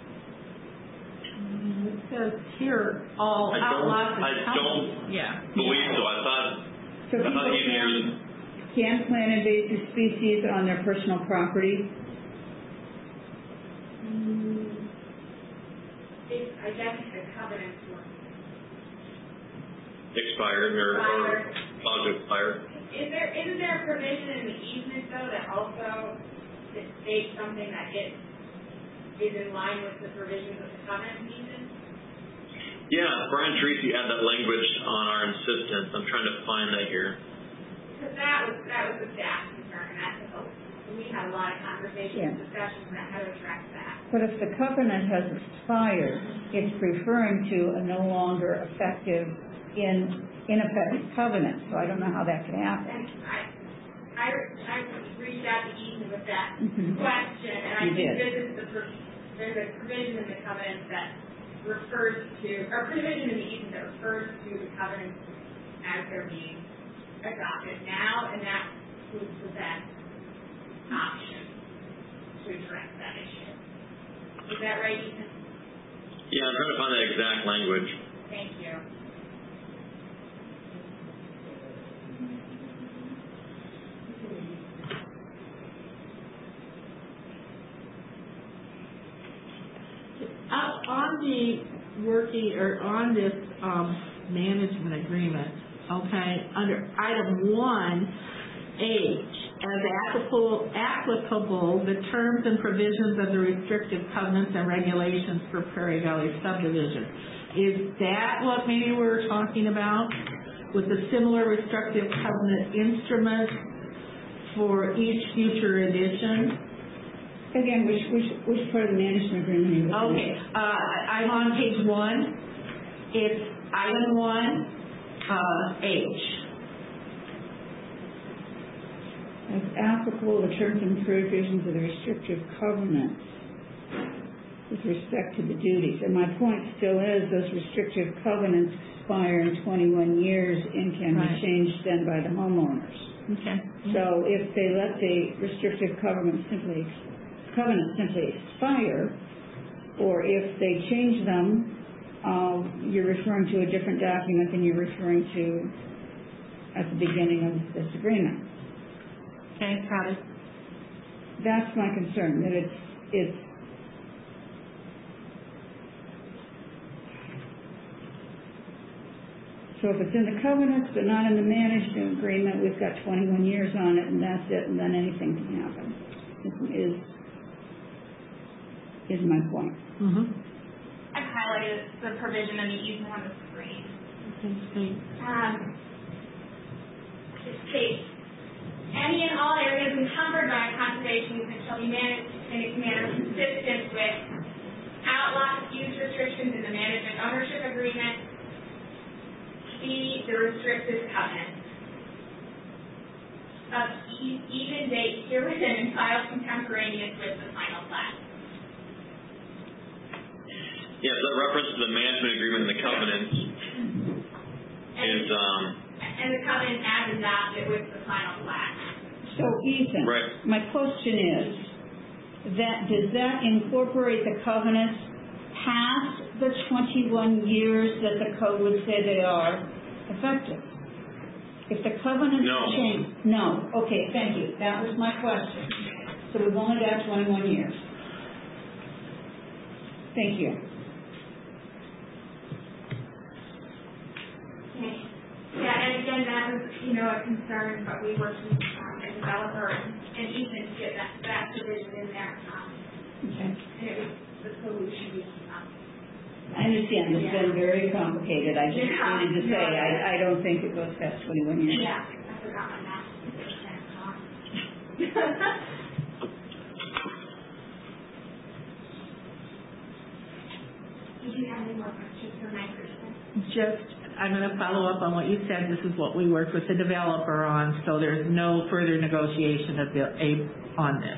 It says here, all outlots. I don't believe so. I thought easement Can plant invasive species on their personal property? I guess the covenants were expired or about to expire. Isn't there a provision in the easement though that also states something that is in line with the provisions of the covenant easement? Yeah, Brian Tracy had that language on our insistence. I'm trying to find that here. Because that was the staff concern, and we had a lot of conversations and discussions about how to address that. But if the covenant has expired, it's referring to a no longer effective, ineffective covenant. So I don't know how that could happen. And I reached out to Ethan with that question, and I think there's a provision in the covenant that refers to, or provision in the easement that refers to the covenant as they're being adopted now, and that would present option to address that issue. Is that right, Ethan? Yeah, I'm trying to find that exact language. Thank you. On this management agreement, okay, under item 1H, as applicable, the terms and provisions of the restrictive covenants and regulations for Prairie Valley subdivision. Is that what maybe we're talking about with the similar restrictive covenant instruments for each future edition? Again, which part of the management agreement are you looking at? Okay, I'm on page 1. It's item 1H. As applicable, the terms and provisions of the restrictive covenants with respect to the duties. And my point still is those restrictive covenants expire in 21 years and can be changed then by the homeowners. Okay. So if they let the restrictive covenants simply expire, or if they change them, you're referring to a different document than you're referring to at the beginning of this agreement. Okay, got it. That's my concern, that it's so if it's in the covenants but not in the management agreement, we've got 21 years on it and that's it, and then anything can happen. Is my point. I've highlighted the provision in the easement on the screen. Okay, It states, any and all areas encumbered by a conservation easement shall be managed in a manner consistent with outlawed use restrictions in the management ownership agreement, the restrictive covenant of even date herewithin and filed contemporaneous with the final plat. Yeah, so that reference to the management agreement and the covenants is and the covenant as adopted with the final plat. So Ethan, my question is, does that incorporate the covenants past the 21 years that the code would say they are effective? If the covenants change, no. Okay, thank you. That was my question. So we've only got 21 years. Thank you. Yeah, and again, that was, a concern, but we worked with a developer and Ethan to get that provision in there. Okay. And it was the solution. I understand. It's been very complicated. I just wanted to say I don't think it goes past 21 years. Yeah, I forgot my math. Did you have any more questions for my person? I'm going to follow up on what you said. This is what we worked with the developer on, so there's no further negotiation on this.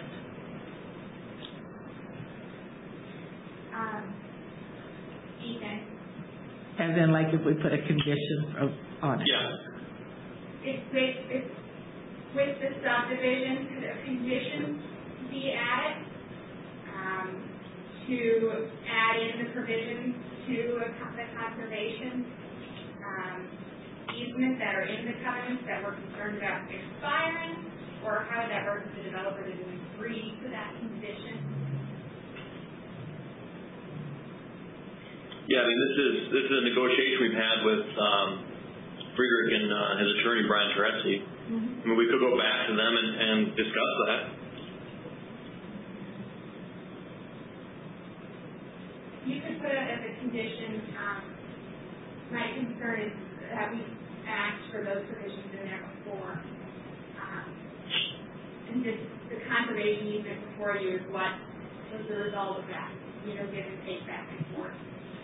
Ethan. As in, like, if we put a condition on it. Yeah. It's with the subdivision, could a condition be added to add in the provisions to the conservation easements that are in the covenants that we're concerned about expiring, or how would that work with the developer to agree to that condition? Yeah, I mean, this is a negotiation we've had with Friedrich and his attorney, Brian Teresi. I mean, we could go back to them and discuss that. You could put it as a condition. My concern is that we asked for those provisions in there before. And just the conservation easement before you is what was the result of that, give and take back and forth.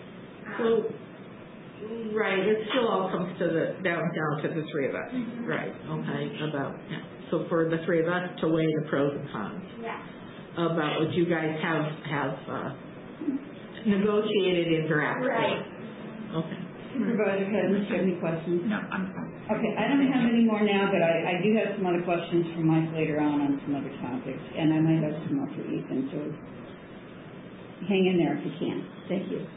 Right, it still all comes to down to the three of us, right? Okay, so for the three of us to weigh the pros and cons. Yeah. About what you guys have negotiated in your application. Right. Okay. Supervisor Hedges, do you have any questions? No, I'm fine. Okay, I don't have any more now, but I do have some other questions for Mike later on some other topics, and I might have some more for Ethan, so hang in there if you can. Thank you.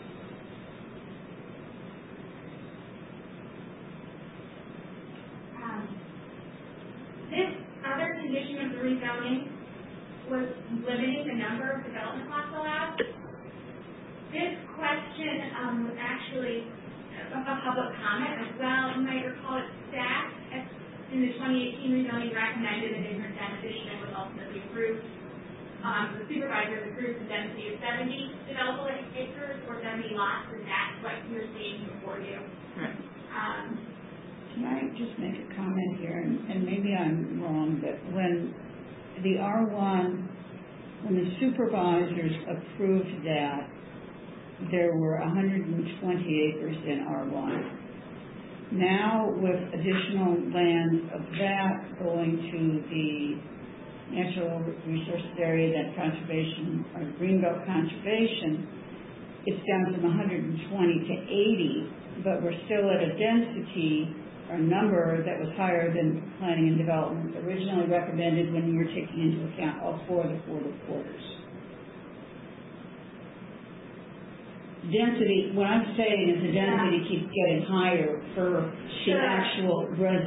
This other condition of the rezoning was limiting the number of development lots allowed. This question was actually a public comment as well. You might recall it staff in the 2018 rezoning recommended a different density than was ultimately approved. The supervisors approved the density of 70 developable acres or 70 lots, and that's what you're seeing before you. Right. Can I just make a comment here, and maybe I'm wrong, but when the R1, when the supervisors approved that, there were 120 acres in R1. Now, with additional land of that going to the natural resources area, that conservation, or Greenbelt Conservation, it's down from 120 to 80, but we're still at a density or number that was higher than planning and development originally recommended when you were taking into account all four of the quarters. Density, what I'm saying is the density keeps getting higher for the actual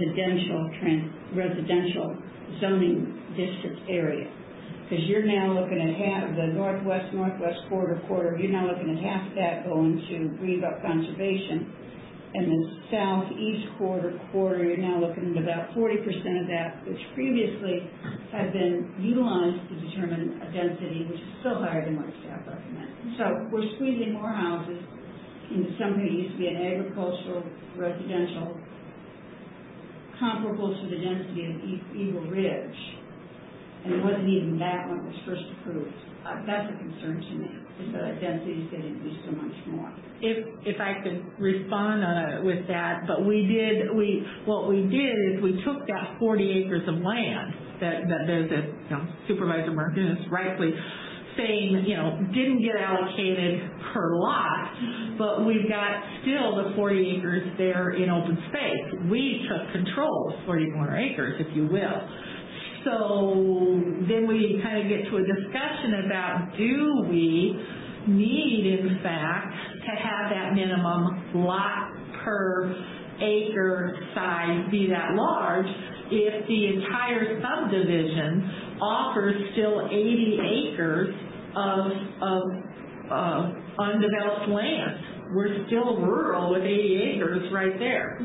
residential zoning district area. Because you're now looking at half the northwest quarter, you're now looking at half that going to Greenbelt Conservation. And the southeast quarter, you're now looking at about 40% of that, which previously had been utilized to determine a density, which is still higher than what staff recommends. So we're squeezing more houses into something that used to be an agricultural, residential, comparable to the density of Eagle Ridge. And it wasn't even that when it was first approved. That's a concern to me, is that density is getting to be so much more. If I could respond with that, but what we did is we took that 40 acres of land that there's Supervisor Martinez rightly saying, didn't get allocated per lot, but we've got still the 40 acres there in open space. We took control of 40 more acres, if you will. So then we kind of get to a discussion about, do we need, in fact, to have that minimum lot per acre size be that large if the entire subdivision offers still 80 acres of undeveloped land? We're still rural with 80 acres right there.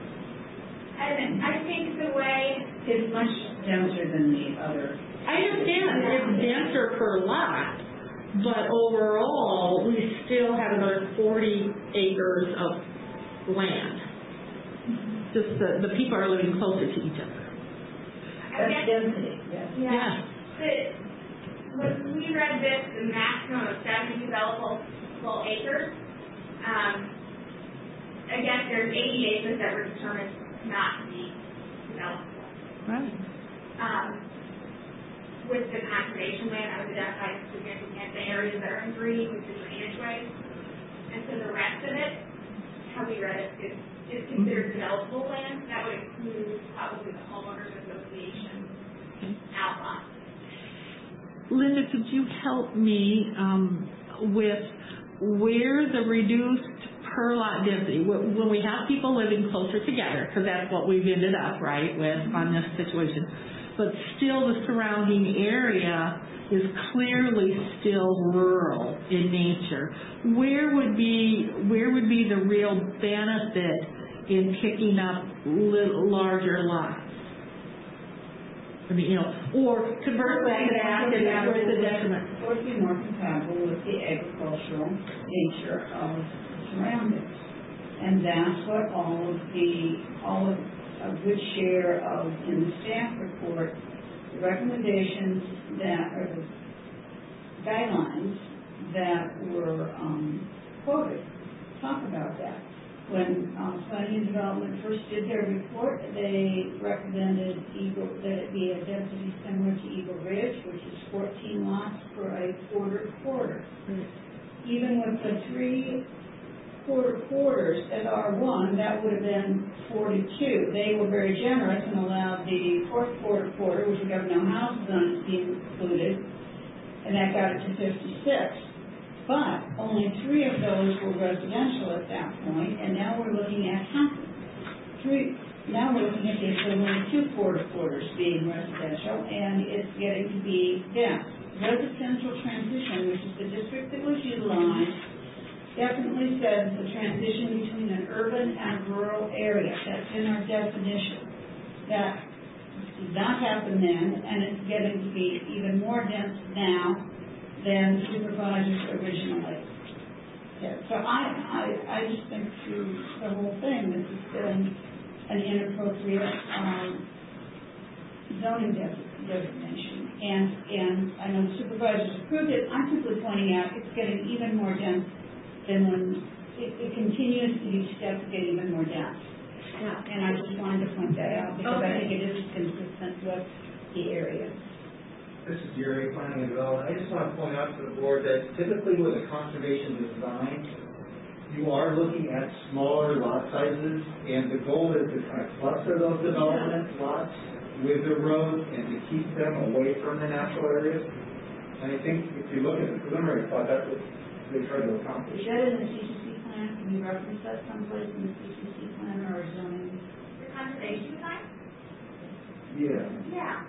And I think the way it's much denser than the other. I understand it's denser per lot, but overall we still have another 40 acres of land. Just the people are living closer to each other. That's density. Yeah. When we read this, the maximum of 70 developable acres, there's 80 acres that were determined not to be developable. Right. With the conservation land, I was identified as significant, the areas that are in green with the drainage ways. And so the rest of it, how we read it, is considered developable land. That would include probably the homeowners association outline. Linda, could you help me with where the reduced per lot density, when we have people living closer together, because that's what we've ended up, right, with on this situation, but still the surrounding area is clearly still rural in nature. Where would be the real benefit in picking up larger lots? I mean, or conversely, where's the detriment? It would be more compatible with the agricultural nature of surroundings. And that's what all of a good share of in the staff report, the recommendations that are the guidelines that were quoted talk about that. When Planning and Development first did their report, they recommended that it be a density similar to Eagle Ridge, which is 14 lots for a quarter. Even with the 3 quarters at R1, that would have been 42. They were very generous and allowed the 4th quarter, which would have no houses on it, to be included, and that got it to 56. But only 3 of those were residential at that point, and now we're looking at Now we're looking at the equivalent of 2 quarters being residential, and it's getting to be dense. Residential transition, which is the district that was utilized, definitely says the transition between an urban and rural area. That's in our definition. That did not happen then, and it's getting to be even more dense now than supervisors originally did. So I just think through the whole thing, this has been an inappropriate zoning designation. And I know the supervisors approved it. I'm simply pointing out it's getting even more dense than when it continues to each step to get even more dense. Yeah. And I just wanted to point that out because I think it is consistent with the area. This is Jerry, Planning and Development. I just want to point out to the board that typically with a conservation design, you are looking at smaller lot sizes, and the goal is to kind of cluster those development lots with the roads and to keep them away from the natural areas. And I think if you look at the preliminary plot, that's what they try to accomplish. Is that in the CCC plan? Can you reference that someplace in the CCC plan or zoning? The conservation plan? Yeah. Yeah.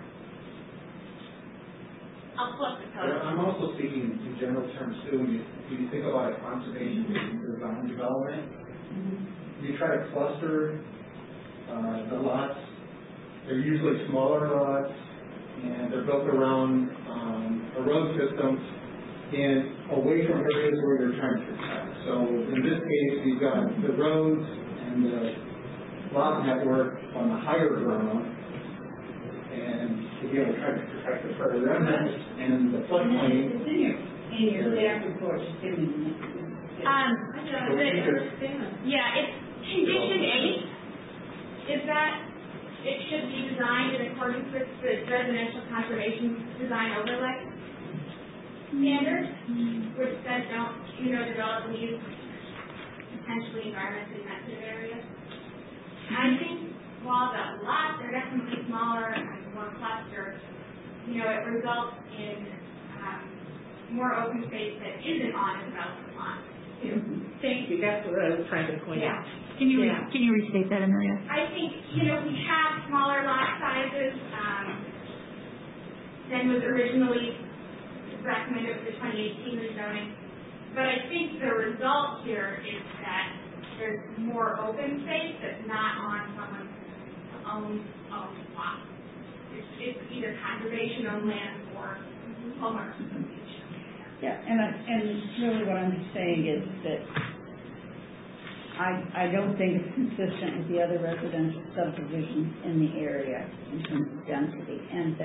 I'll flip the code. I'm also speaking in general terms too. When you think about a conservation design development, you try to cluster the lots. They're usually smaller lots, and they're built around a road system and away from areas where they're trying to protect. So in this case, you've got the roads and the lot network on the higher ground, and again, we're trying to protect the further remnants and the floodplain. It's in your staff report, just give me the Yeah, it's condition 8 is that it should be designed in accordance with the residential conservation design overlay standards, which says don't, develop and use potentially environmentally sensitive areas. I think while the lots are definitely smaller and more clustered, it results in more open space that isn't on a development lot. Thank you. That's what I was trying to point out. Can you restate that, Amelia? I think, we have smaller lot sizes than was originally recommended for the 2018 rezoning. But I think the result here is that there's more open space that's not on someone's own lot. It's either conservation-owned land or homeowners association. Yeah, and really what I'm saying is that I don't think it's consistent with the other residential subdivisions in the area in terms of density, and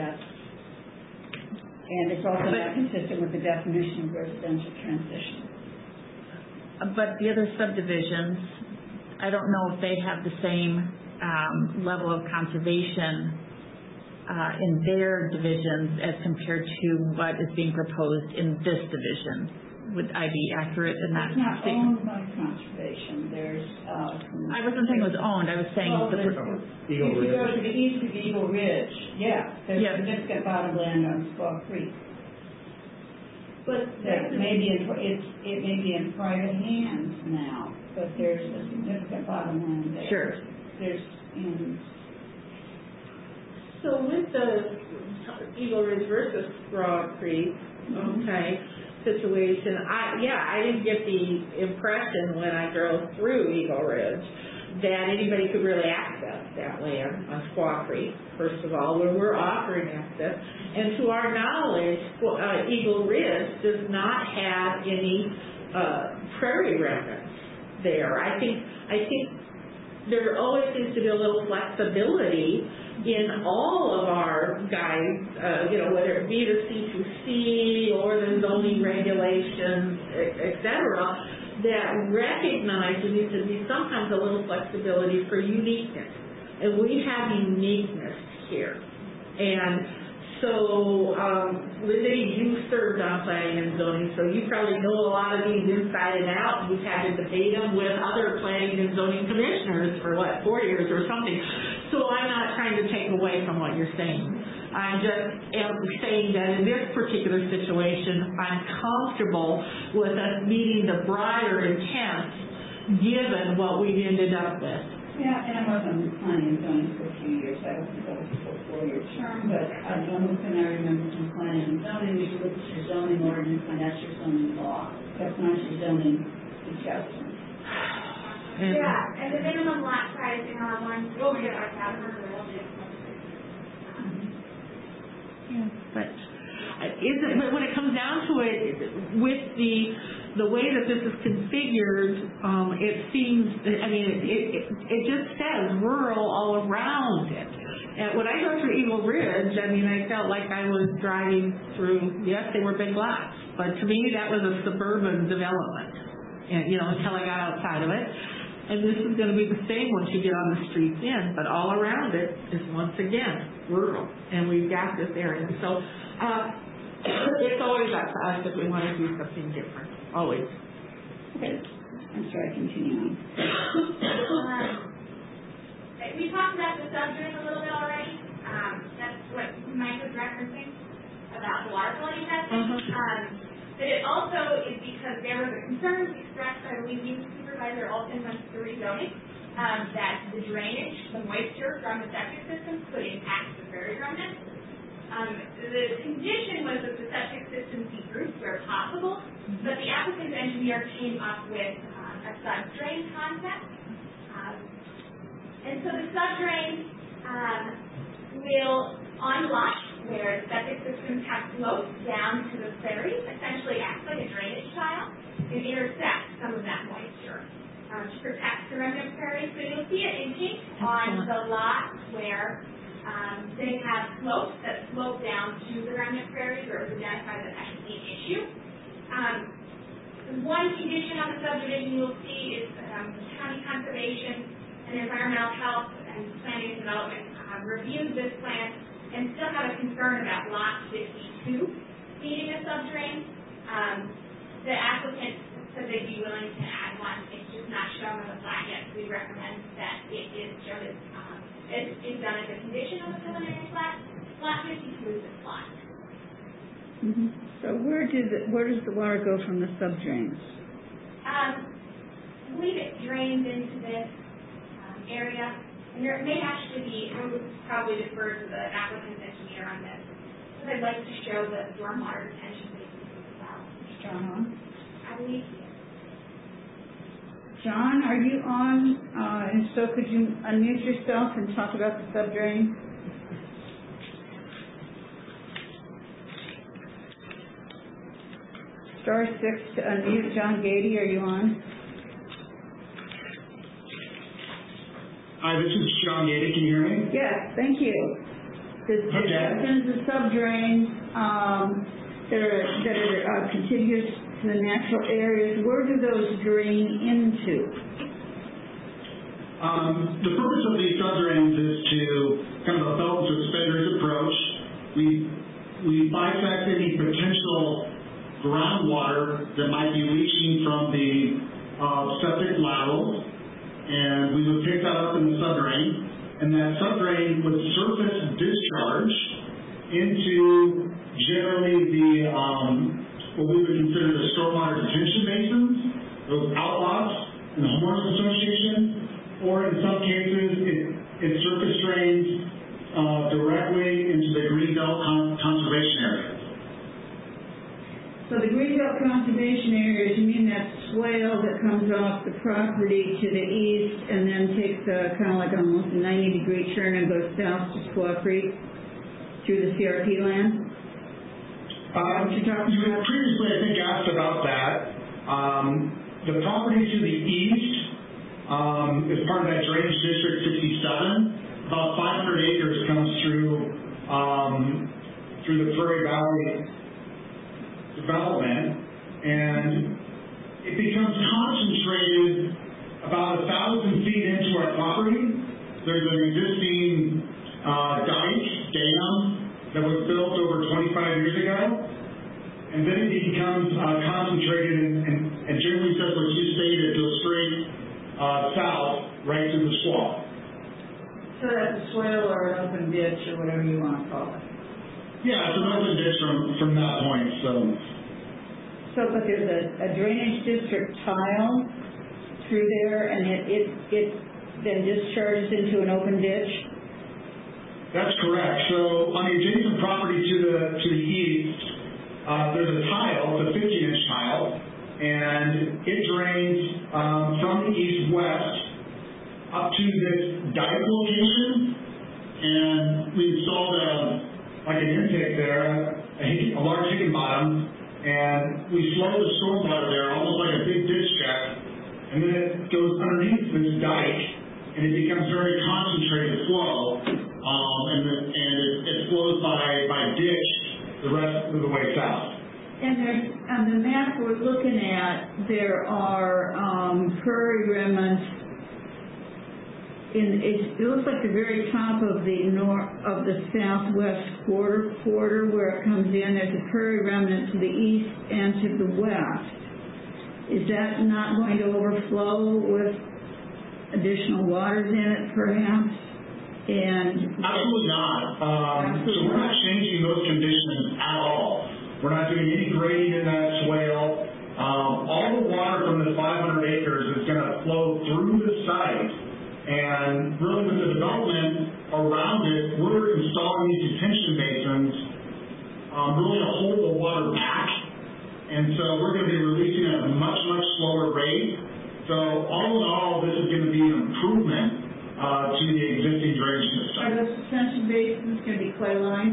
it's also not consistent with the definition of residential transition. But the other subdivisions I don't know if they have the same level of conservation in their divisions as compared to what is being proposed in this division. Would I be accurate in that It's not statement? owned by conservation. There's, I wasn't saying it was owned. I was saying if you go to the east of Eagle Ridge, there's significant bottomland on Squaw Creek. But That may be it may be in private hands now, but there's a significant bottomland there. Sure. There's so with the Eagle Ridge versus Squaw Creek, situation, I didn't get the impression when I drove through Eagle Ridge that anybody could really access that land on Squaw Creek, first of all, where we're offering access. And to our knowledge, Eagle Ridge does not have any prairie remnants there. I think there always seems to be a little flexibility in all of our guides, whether it be the C2C or the zoning regulations, et cetera, that recognize there needs to be sometimes a little flexibility for uniqueness. And we have uniqueness here. And so, Linda, you served on planning and zoning, so you probably know a lot of these inside and out. We've had to debate them with other planning and zoning commissioners for 4 years or something. So I'm not trying to take away from what you're saying. I'm just saying that in this particular situation, I'm comfortable with us meeting the broader intent given what we've ended up with. Yeah, and I was on planning and zoning for a few years. I don't think that was a full 4-year term, but I don't know if I remember from planning and zoning, we look at your zoning ordinance and that's your zoning law. That's not your zoning adjustment. Yeah, and the minimum lot size in R1 will be our But when it comes down to it, with the way that this is configured, it seems, it just says rural all around it. And when I go through Eagle Ridge, I felt like I was driving through, yes, they were big lots, but to me that was a suburban development, until I got outside of it. And this is going to be the same once you get on the streets in, but all around it is once again rural, and we've got this area. So it's always up to us if we want to do something different, always. Okay. I'm sorry, continue on. We talked about the subject a little bit already. That's what Mike was referencing about the water quality testing. But it also is because there were concerns expressed by the Louisiana supervisor Alton once the rezoning that the drainage, the moisture from the septic system could impact the prairie remnant. The condition was that the septic system be grouped where possible, but the applicant's engineer came up with a sub-drain concept. And so the sub-drain will, on lots where septic systems have sloped down to the prairie, essentially acts like a drainage tile and intercept some of that moisture to protect the remnant prairie. So you'll see it in pink on the lots where they have slopes that slope down to the remnant prairies, or is identified that that could be an issue. One condition on the subdivision you'll see is county conservation and environmental health and planning and development reviewed this plan and still have a concern about lot 52 needing a subdrain. The applicant said they'd be willing to add one. It's just not shown on the plat yet. We recommend that it is shown as it's done as a condition of the preliminary plat. Lot 52 is this lot. So where does the water go from the subdrains? I believe it drains into this area. And there may actually be, I would probably defer to the applicant's engineer on this, because I'd like to show the stormwater retention basin as well. John? I believe he is. John, are you on? And so could you unmute yourself and talk about the subdrain? Star 6 to unmute. John Gady, are you on? Hi, this is Sean Gady. Can you hear me? Yes, thank you. The subdrains that are contiguous to the natural areas, where do those drain into? The purpose of these subdrains is to kind of a belt and suspenders approach. We bisect any potential groundwater that might be leaching from the septic laterals, and we would pick that up in the subdrain, and that subdrain would surface discharge into generally the what we would consider the stormwater detention basins, those outlots and the homeowners association, or in some cases it surface drains directly into the Greenbelt conservation areas. So the Greenbelt conservation areas, you mean that swale that comes off the property to the east and then takes kind of like almost a 90-degree turn and goes south to Squaw Creek through the CRP land? You had previously, I think, asked about that. The property to the east is part of that Drainage District 67. About 500 acres comes through the Prairie Valley development, and it becomes concentrated about 1,000 feet into our property. There's an existing dam that was built over 25 years ago, and then it becomes concentrated and generally says what you stated, goes straight south right to the squaw. So that's a swale or an open ditch or whatever you want to call it. Yeah, it's an open ditch from that point. But there's a drainage district tile through there, and it then discharges into an open ditch. That's correct. So on the adjacent property to the east, there's a tile, it's a 15-inch tile, and it drains from the east-west up to this dike location, and we installed like an intake there, a large Higginbottom, and we flow the stormwater there almost like a big ditch check, and then it goes underneath this dike, and it becomes very concentrated flow, and it flows by ditch the rest of the way south. And on the map we're looking at, there are prairie remnants. It looks like the very top of the southwest quarter where it comes in. There's a prairie remnant to the east and to the west. Is that not going to overflow with additional waters in it, perhaps? Absolutely not. So we're not changing those conditions at all. We're not doing any grading in that swale. All the water from the 500 acres is going to flow through the site. And really with the development around it, we're installing these detention basins really to hold the water back. And so we're going to be releasing at a much, much slower rate. So all in all, this is going to be an improvement to the existing drainage system. Are those detention basins going to be clay lined?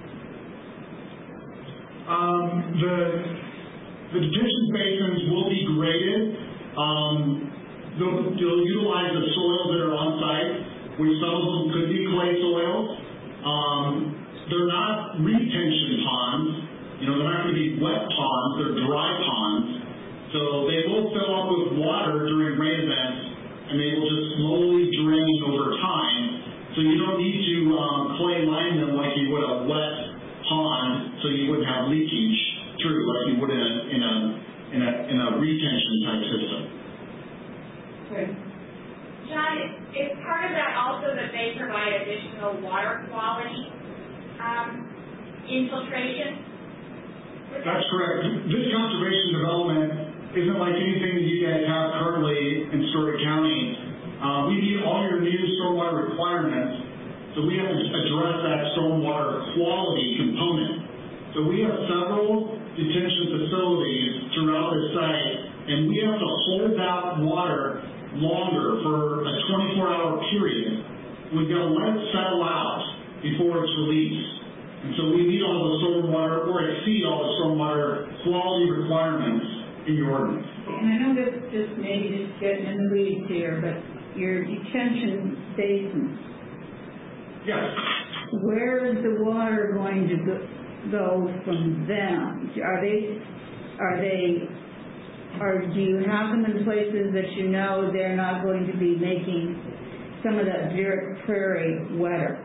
The detention basins will be graded. They'll utilize the soils that are on site, which some of them could be clay soils. They're not retention ponds. They're not going to be wet ponds. They're dry ponds. So they will fill up with water during rain events, and they will just slowly drain over time. So you don't need to clay line them like you would a wet pond, so you wouldn't have leakage through like you would in a retention type system. John, is part of that also that they provide additional water quality infiltration? That's correct. This conservation development isn't like anything that you guys have currently in Story County. We meet all your new stormwater requirements, so we have to address that stormwater quality component. So we have several detention facilities throughout the site, and we have to hold that water longer for a 24-hour period. We've got to let it settle out before it's released. And so we need all the stormwater, or exceed all the stormwater quality requirements in your ordinance. And I know this just maybe just getting in the weeds here, but your detention basins. Yes. Where is the water going to go from them? Are they or do you have them in places that you know they're not going to be making some of that Xeric prairie wetter?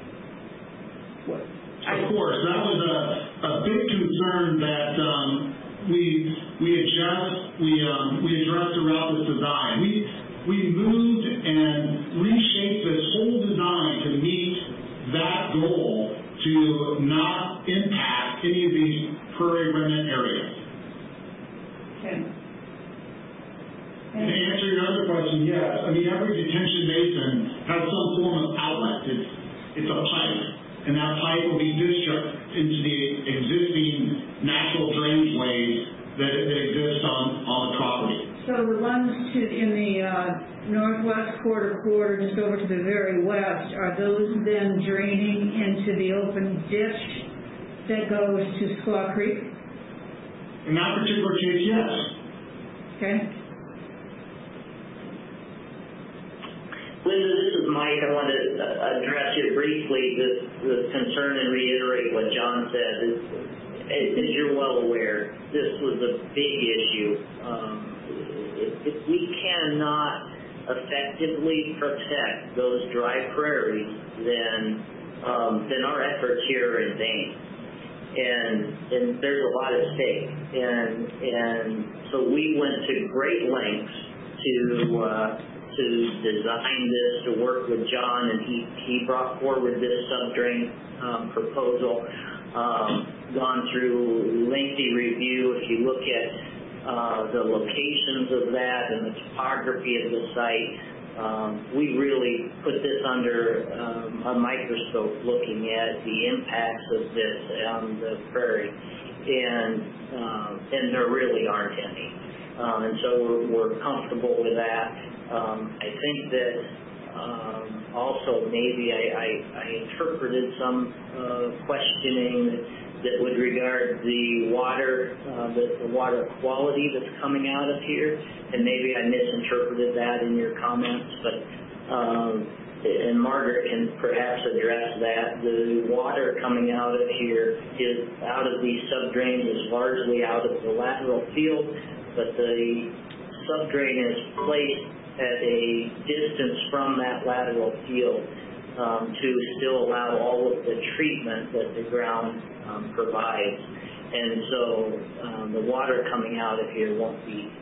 Of course, that was a big concern that we addressed throughout this design. We moved and reshaped this whole design to meet that goal to not impact any of these prairie remnant areas. Okay. To answer your other question, yes. I mean, every detention basin has some form of outlet. It's a pipe, and that pipe will be discharged into the existing natural drainage ways that exist on the property. So the ones in the northwest quarter, just over to the very west, are those then draining into the open ditch that goes to Squaw Creek? In that particular case, yes. Okay. Linda, this is Mike. I want to address here briefly the concern and reiterate what John said. As you're well aware, this was a big issue. If we cannot effectively protect those dry prairies, then our efforts here are in vain. And there's a lot at stake. And so we went to great lengths to design this, to work with John, and he brought forward this subdrain proposal, gone through lengthy review. If you look at the locations of that and the topography of the site, we really put this under a microscope looking at the impacts of this on the prairie, and there really aren't any. And so we're comfortable with that. I think that also maybe I interpreted some questioning that would regard the water quality that's coming out of here, and maybe I misinterpreted that in your comments, but and Margaret can perhaps address that. The water coming out of here is out of these subdrains is largely out of the lateral field, but the subdrain is placed at a distance from that lateral field to still allow all of the treatment that the ground provides. And so the water coming out of here won't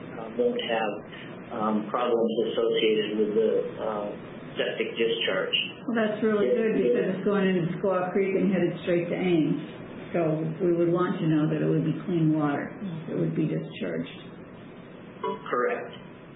have problems associated with the septic discharge. Well, that's really good because it's going into Squaw Creek and headed straight to Ames. So we would want to know that it would be clean water that would be discharged. Correct.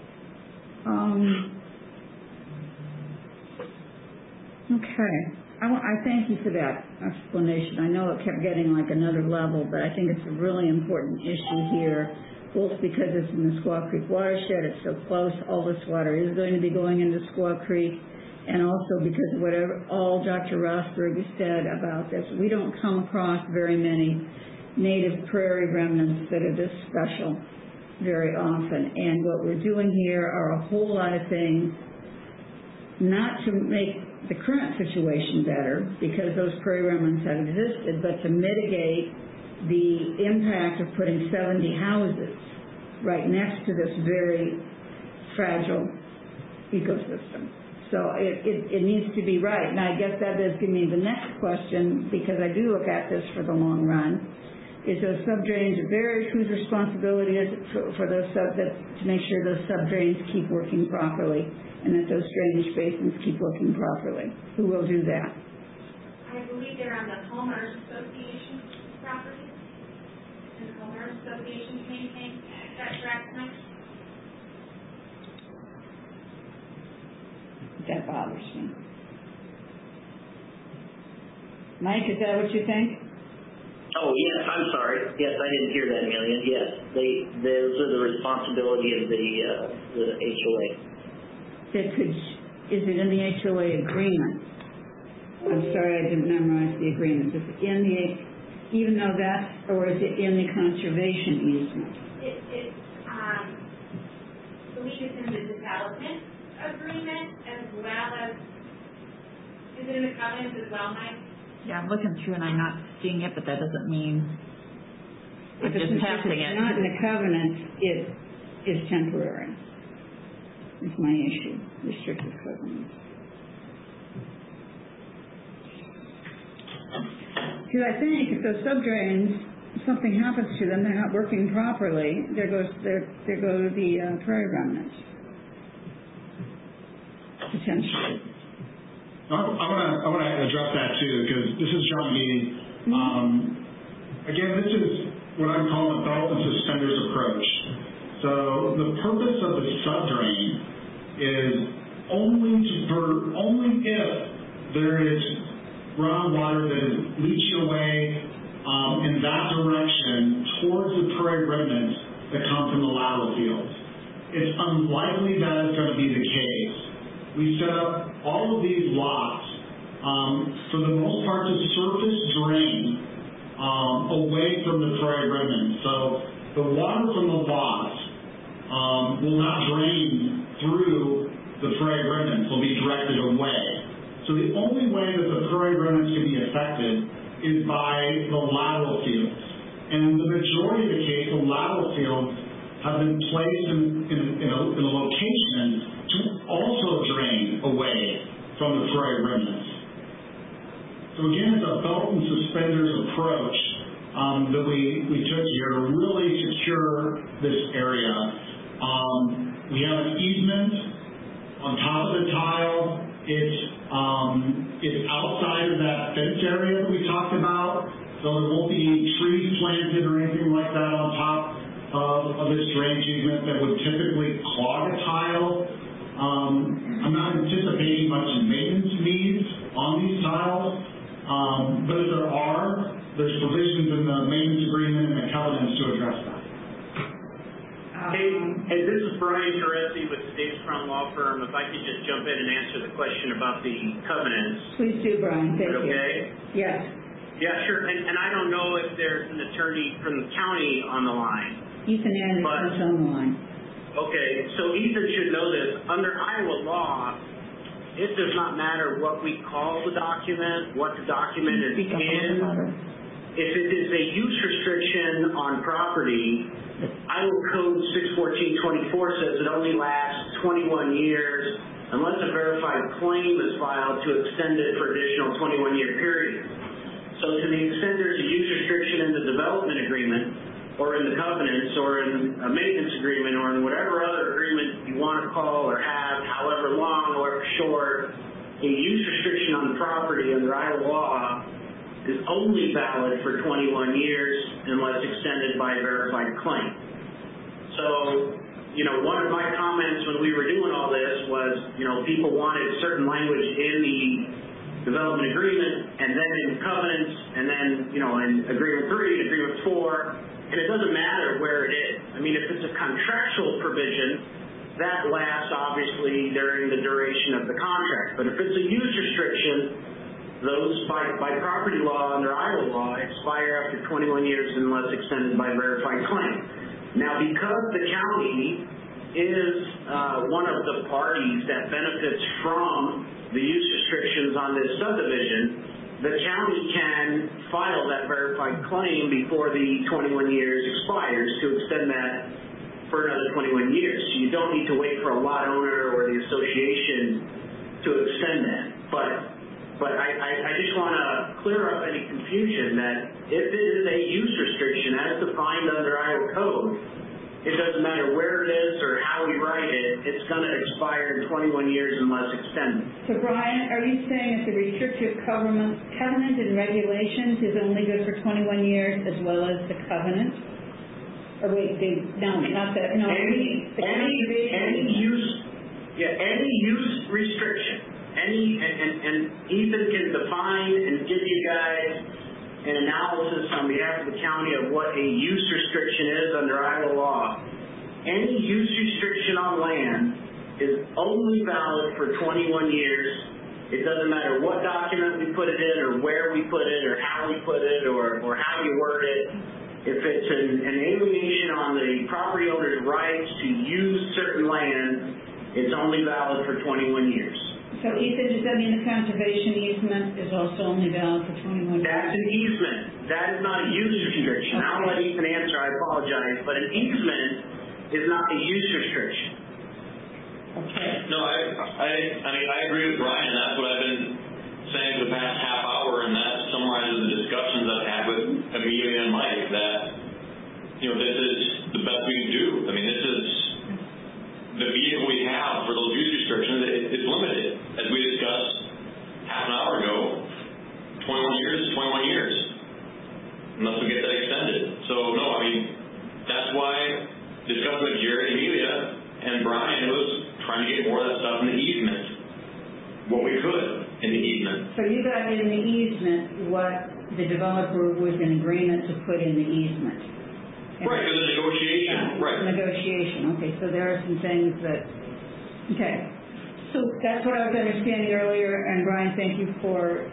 Okay. I thank you for that explanation. I know it kept getting like another level, but I think it's a really important issue here, both because it's in the Squaw Creek watershed, it's so close, all this water is going to be going into Squaw Creek, and also because of whatever all Dr. Rosberg has said about this. We don't come across very many native prairie remnants that are this special very often, and what we're doing here are a whole lot of things not to make the current situation better, because those prairie remnants have existed, but to mitigate the impact of putting 70 houses right next to this very fragile ecosystem. So it needs to be right. And I guess that does give me the next question, because I do look at this for the long run. Is those subdrains buried? Whose responsibility is it for those to make sure those subdrains keep working properly and that those drainage basins keep working properly? Who will do that? I believe they're on the homeowners association property, and the homeowners association maintains. Is that correct, Mike? That bothers me. Mike, is that what you think? Oh, yes, I'm sorry. Yes, I didn't hear that, Amelia. Yes, those are the responsibility of the HOA. Is it in the HOA agreement? I'm sorry, I didn't memorize the agreement. Is it in even though that's, or is it in the conservation easement? I believe it's in the development agreement as well as, is it in the covenants as well, Mike? Yeah, I'm looking through and I'm not seeing it, but that doesn't mean I'm just passing it. If it's not in the covenant, is temporary, is my issue, restrictive covenants. Because I think if those subdrains, something happens to them, they're not working properly, there go the prairie remnants, potentially. I want to address that too, because this is John Meany. Again, this is what I'm calling a belt and suspenders approach. So the purpose of the subdrain is only if there is groundwater that is leaching away in that direction towards the prairie remnants that come from the lateral fields. It's unlikely that is going to be the case. We set up all of these lots for the most part to surface drain away from the prairie remnants. So the water from the lots will not drain through the prairie remnants, will be directed away. So the only way that the prairie remnants can be affected is by the lateral fields. And in the majority of the case, the lateral fields have been placed in a location to also drain away from the prairie remnants. So again, it's a belt and suspenders approach that we took here to really secure this area. We have an easement on top of the tile. It's outside of that fence area that we talked about, so there won't be trees planted or anything like that on top of this drainage easement that would typically clog a tile. I'm not anticipating much maintenance needs on these tiles, but if there are, there's provisions in the maintenance agreement and the covenants to address that. Hey, this is Brian Teresi with the Davis Brown Law Firm. If I could just jump in and answer the question about the covenants. Please do, Brian. Thank you. Okay? Yes. Yeah, sure. And I don't know if there's an attorney from the county on the line. Ethan Anderson's on the line. Okay, so Ethan should know this. Under Iowa law, it does not matter what we call the document, what the document is in. If it is a use restriction on property, Iowa Code 614-24 says it only lasts 21 years unless a verified claim is filed to extend it for additional 21-year period. So to the extent there's a use restriction in the development agreement or in the covenants or in a maintenance agreement or in whatever other agreement you want to call or have, however long or short, a use restriction on the property under Iowa law is only valid for 21 years unless extended by a verified claim. So, one of my comments when we were doing all this was, people wanted certain language in the development agreement and then in covenants and then, in agreement 3 and agreement 4, and it doesn't matter where it is. I mean, if it's a contractual provision, that lasts obviously during the duration of the contract. But if it's a use restriction, those by property law under Iowa law expire after 21 years unless extended by verified claim. Now, because the county is one of the parties that benefits from the use restrictions on this subdivision, the county can file that verified claim before the 21 years expires to extend that for another 21 years. So you don't need to wait for a lot owner or the association to extend that. But I just want to clear up any confusion that if it is a use restriction as defined under Iowa Code, it doesn't matter where it is or how we write it, it's going to expire in 21 years unless extended. So, Brian, are you saying that the restrictive covenant and regulations is only good for 21 years as well as the covenant? Or wait, any use restriction. And Ethan can define and give you guys an analysis on behalf of the county of what a use restriction is under Iowa law. Any use restriction on land is only valid for 21 years. It doesn't matter what document we put it in or where we put it or how we put it or how you word it. If it's an alienation on the property owner's rights to use certain land, it's only valid for 21 years. So, Ethan, does that mean the conservation easement is also only valid for 21 years? That's an easement. That is not a use restriction. Okay. I'll let Ethan answer. I apologize. But an easement is not a use restriction. Okay. No, I mean, I agree with Brian. That's what I've been saying for the past half hour, and that summarizes the discussions I've had with Amelia and Mike, that, you know, this is the best we can do. I mean, this is the vehicle we have for those use restrictions. It's limited. As we discussed half an hour ago, 21 years is 21 years, unless we get that extended. So, no, I mean, that's why discussing with Jared, Amelia, and Brian was trying to get more of that stuff in the easement, what we could in the easement. So you got in the easement what the developer was in agreement to put in the easement. Right, there's a negotiation, right. Negotiation, okay, so there are some things that, okay. So that's what I was understanding earlier, and Brian, thank you for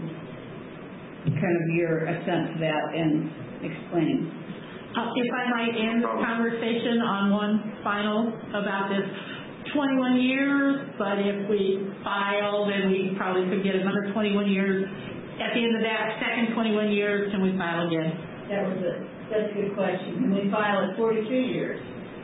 kind of your assent to that and explaining. If I might end the conversation on one final about this 21 years, but if we file, then we probably could get another 21 years. At the end of that second 21 years, can we file again? That's a good question. Can we file at 42 years?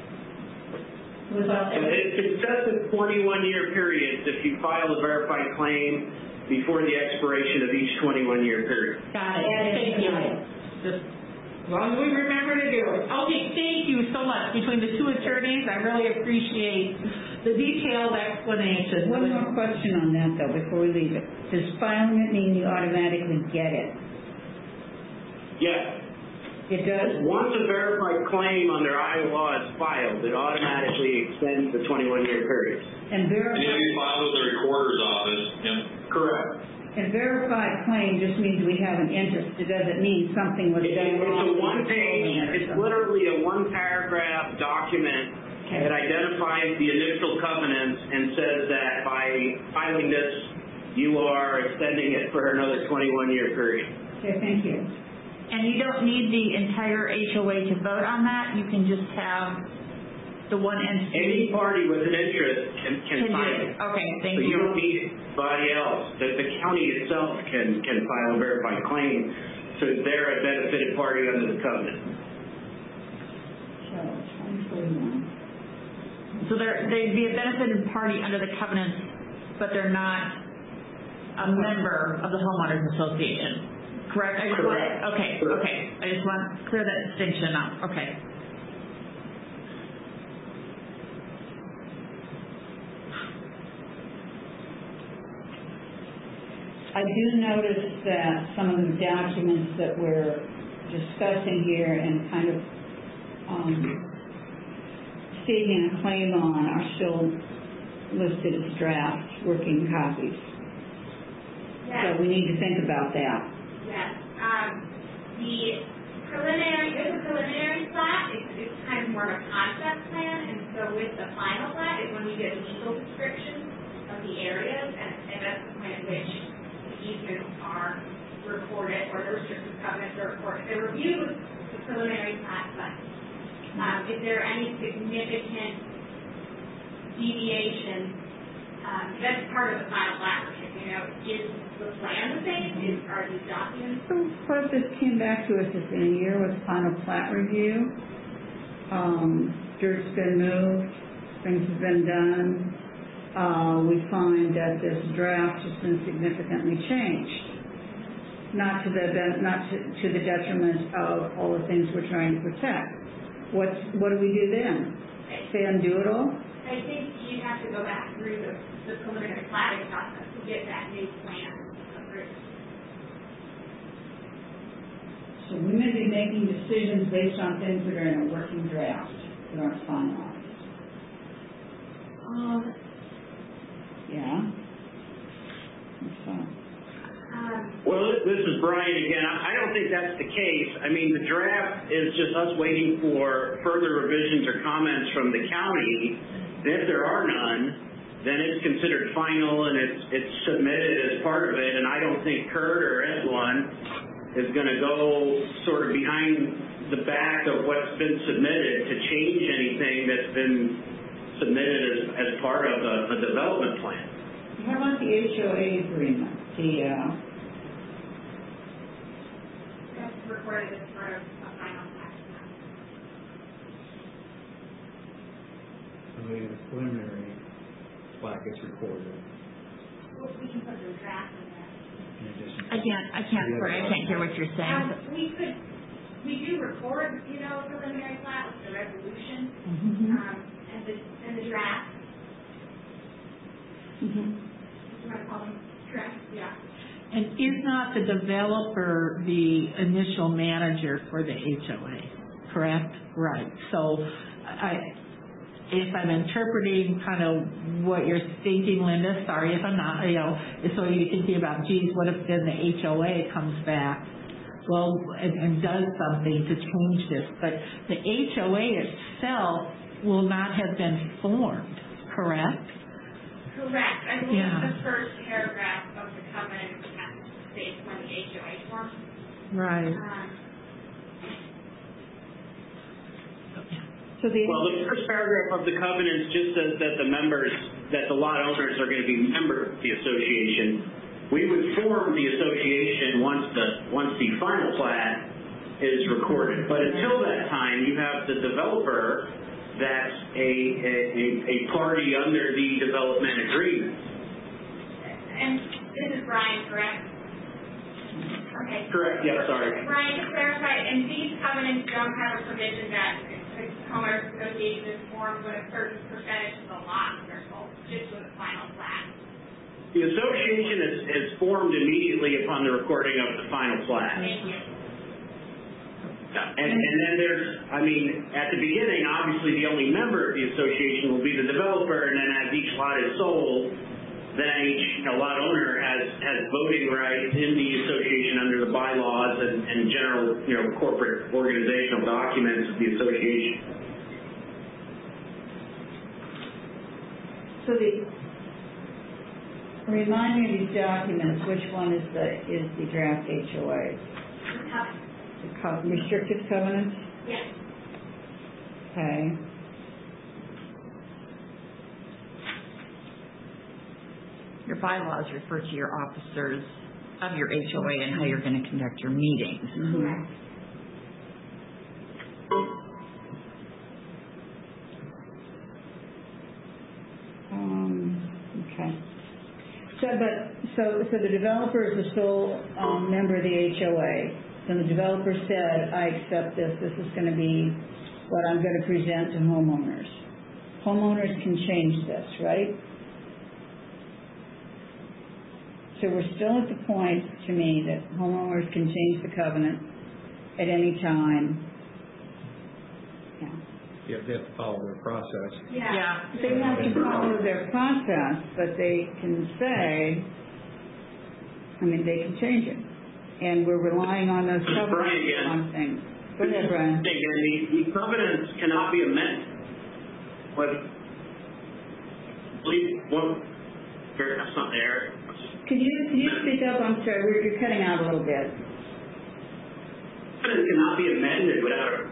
It sets a 21-year period if you file a verified claim before the expiration of each 21-year period. Got it. Thank you. Just as long as we remember to do it. Okay, thank you so much. Between the two attorneys, I really appreciate the detailed explanation. One more question on that, though, before we leave it. Does filing it mean you automatically get it? Yes. It does? Once a verified claim under Iowa law is filed, it automatically extends the 21-year period. And verified... And if you file with the recorder's office, yeah. Correct. And verified claim just means we have an interest. It doesn't mean something was done wrong. It's a one-page, it's literally a one-paragraph document that identifies the initial covenants and says that by filing this, you are extending it for another 21-year period. Okay, thank you. And you don't need the entire HOA to vote on that? You can just have the one entity? Any party with an interest can sign it. Okay, thank you. So you you. don't need anybody else. The county itself can file a verified claim, so they're a benefited party under the covenant. So they'd be a benefited party under the covenant, but they're not a member of the homeowners association. Correct? Correct. Okay. I just want to clear that distinction up. Okay. I do notice that some of the documents that we're discussing here and kind of stating a claim on are still listed as drafts, working copies. Yes. So we need to think about that. Yes. There's a preliminary plat. It's kind of more of a concept plan, and so with the final plat is when we get legal descriptions of the areas, and that's the point at which the easements are recorded or the restrictive covenants are recorded. They're reviewed the preliminary plat, but is there any significant deviation? That's part of the final plat. Is the plan the same? Are these documents? So what if this came back to us in a year with final plat review? Dirt's been moved, things have been done. We find that this draft has been significantly changed, not to the detriment of all the things we're trying to protect. What do we do then? Say undo it all? I think you'd have to go back through the preliminary platting process to get that new plan approved. So we may be making decisions based on things that are in a working draft that aren't finalized. Yeah. Well, this is Brian again. I don't think that's the case. I mean, the draft is just us waiting for further revisions or comments from the county. And if there are none, then it's considered final and it's submitted as part of it. And I don't think Kurt or S1 is going to go sort of behind the back of what's been submitted to change anything that's been submitted as part of a development plan. How about the HOA agreement? That's recorded as part of a final plat. way the preliminary plat gets recorded We can put the draft in there. in addition. I can't hear what you're saying. We do record, preliminary plat with the resolution, and the draft. Mm-hmm. You want to call them draft? Yeah. And is not the developer the initial manager for the HOA, correct? Right. So if I'm interpreting kind of what you're stating, Linda, sorry if I'm not, so you're thinking about, what if then the HOA comes back, and does something to change this, but the HOA itself will not have been formed, correct? Correct. I believe the first paragraph of the covenant states when the HOA forms. Right. The first paragraph of the covenant just says that the lot owners are going to be members of the association. We would form the association once the final plat is recorded. But until that time, you have the developer that's a party under the development agreement. And this is Brian, correct? Okay. Correct. Yeah. Sorry. Brian, to clarify, and these covenants don't have a provision that the homeowners association is formed when a certain percentage of the lots are sold, just with the final plat. The association is formed immediately upon the recording of the final plat. Thank you. And then at the beginning, obviously the only member of the association will be the developer, and then as each lot is sold, then each lot owner has voting rights in the association under the bylaws and general corporate organizational documents of the association. So remind me of these documents, which one is the draft HOA? The restrictive covenants? Yes. Okay. Your bylaws refer to your officers of your HOA and how you're going to conduct your meetings. Correct. Okay. So the developer is the sole member of the HOA. So the developer said, I accept this. This is going to be what I'm going to present to homeowners. Homeowners can change this, right? So we're still at the point, to me, that homeowners can change the covenant at any time. Yeah, they have to follow their process. Yeah. They have to follow their process, but they can say, they can change it. And we're relying on those covenants on things. Go ahead, Brian. Again, the covenants cannot be amended. That's not there. Could you speak up? I'm sorry, you're cutting out a little bit. Covenants cannot be amended without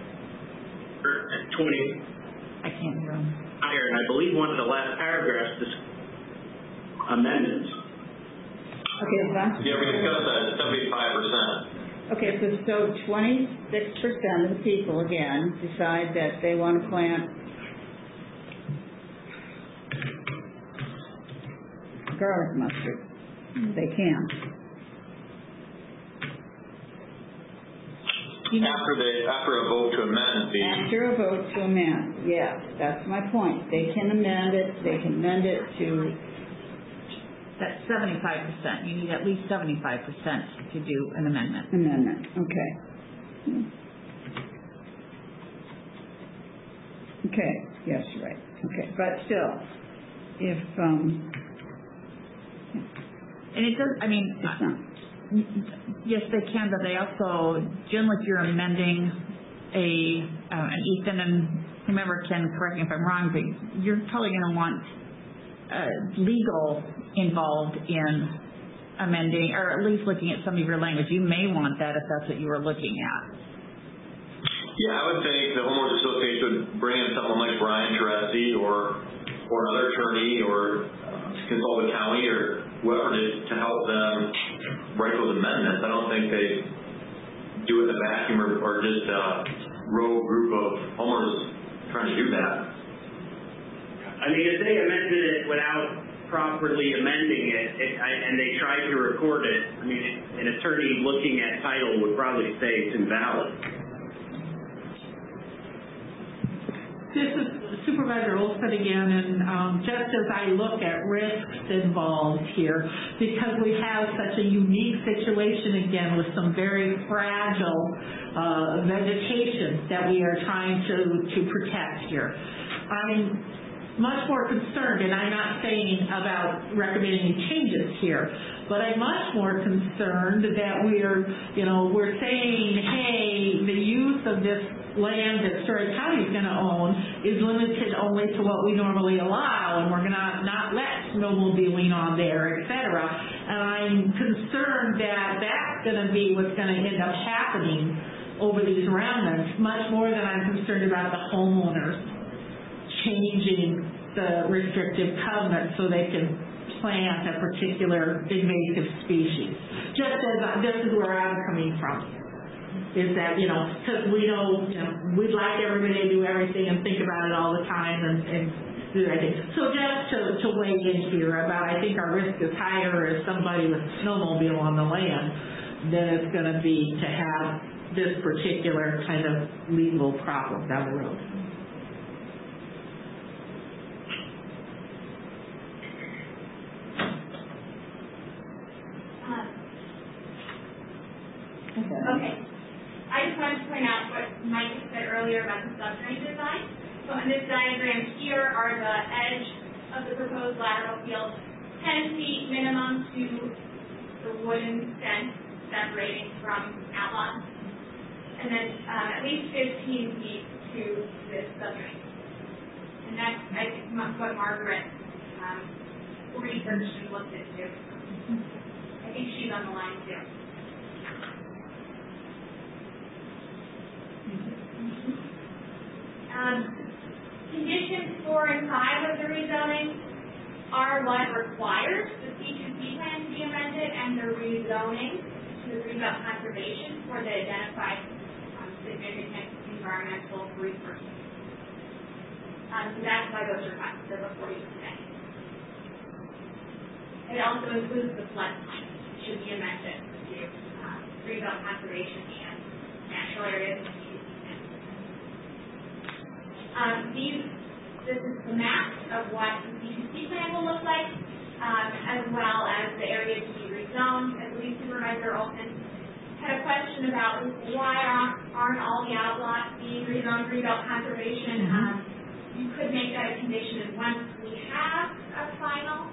20. I can't hear him. And I believe one of the last paragraphs is amendments. Okay, Bob? Yeah, we discussed that, 75%. Okay, so 26% of the people, again, decide that they want to plant garlic mustard. They can. After a vote to amend the... After a vote to amend, yes, that's my point. They can amend it, to... That's 75%. You need at least 75% to do an amendment. Okay. Okay, yes, you're right. Okay, but still, if, and it does, it's not. Yes, they can, but they also, generally if you're amending and Ethan and whomever can correct me if I'm wrong, but you're probably going to want legal involved in amending, or at least looking at some of your language. You may want that if that's what you were looking at. Yeah, I would think the homeowners association would bring in someone like Brian Teresi or another attorney or consult with county or whoever to help them write those amendments. I don't think they do it in a vacuum or just a rogue group of homeowners trying to do that. I mean, if they amended it without properly amending it, and they tried to record it, I mean, an attorney looking at title would probably say it's invalid. This is Supervisor Olson again, and just as I look at risks involved here, because we have such a unique situation again with some very fragile vegetation that we are trying to protect here, I'm much more concerned, and I'm not saying about recommending any changes here, but I'm much more concerned that we're saying, hey, the use of this land that Story County is going to own is limited only to what we normally allow, and we're going to not let snowmobiling on there, et cetera. And I'm concerned that that's going to be what's going to end up happening over these remnants, much more than I'm concerned about the homeowners changing the restrictive covenant so they can plant a particular invasive species. Just as this is where I'm coming from, is that, because we know, we'd like everybody to do everything and think about it all the time and do everything. So just to weigh in here about, I think our risk is higher as somebody with a snowmobile on the land than it's going to be to have this particular kind of legal problem down the road. Okay. I just wanted to point out what Mike said earlier about the subdrain design. So in this diagram here are the edge of the proposed lateral field, 10 feet minimum to the wooden fence separating from outlaws, and then at least 15 feet to this subdrain. And that's, I think, what Margaret researched and looked into. I think she's on the line too. Conditions 4 and 5 of the rezoning are what requires the C2C plan to be amended and the rezoning to the Greenbelt Conservation for the identified significant environmental resources. So that's why those requests are before you today. It also includes the floodplain, which should be amended to Greenbelt Conservation and natural areas. This is the map of what the C2C plan will look like, as well as the area to be rezoned. I believe Supervisor Olson had a question about why aren't all the outlots being rezoned Greenbelt Conservation. You could make that a condition, and once we have a final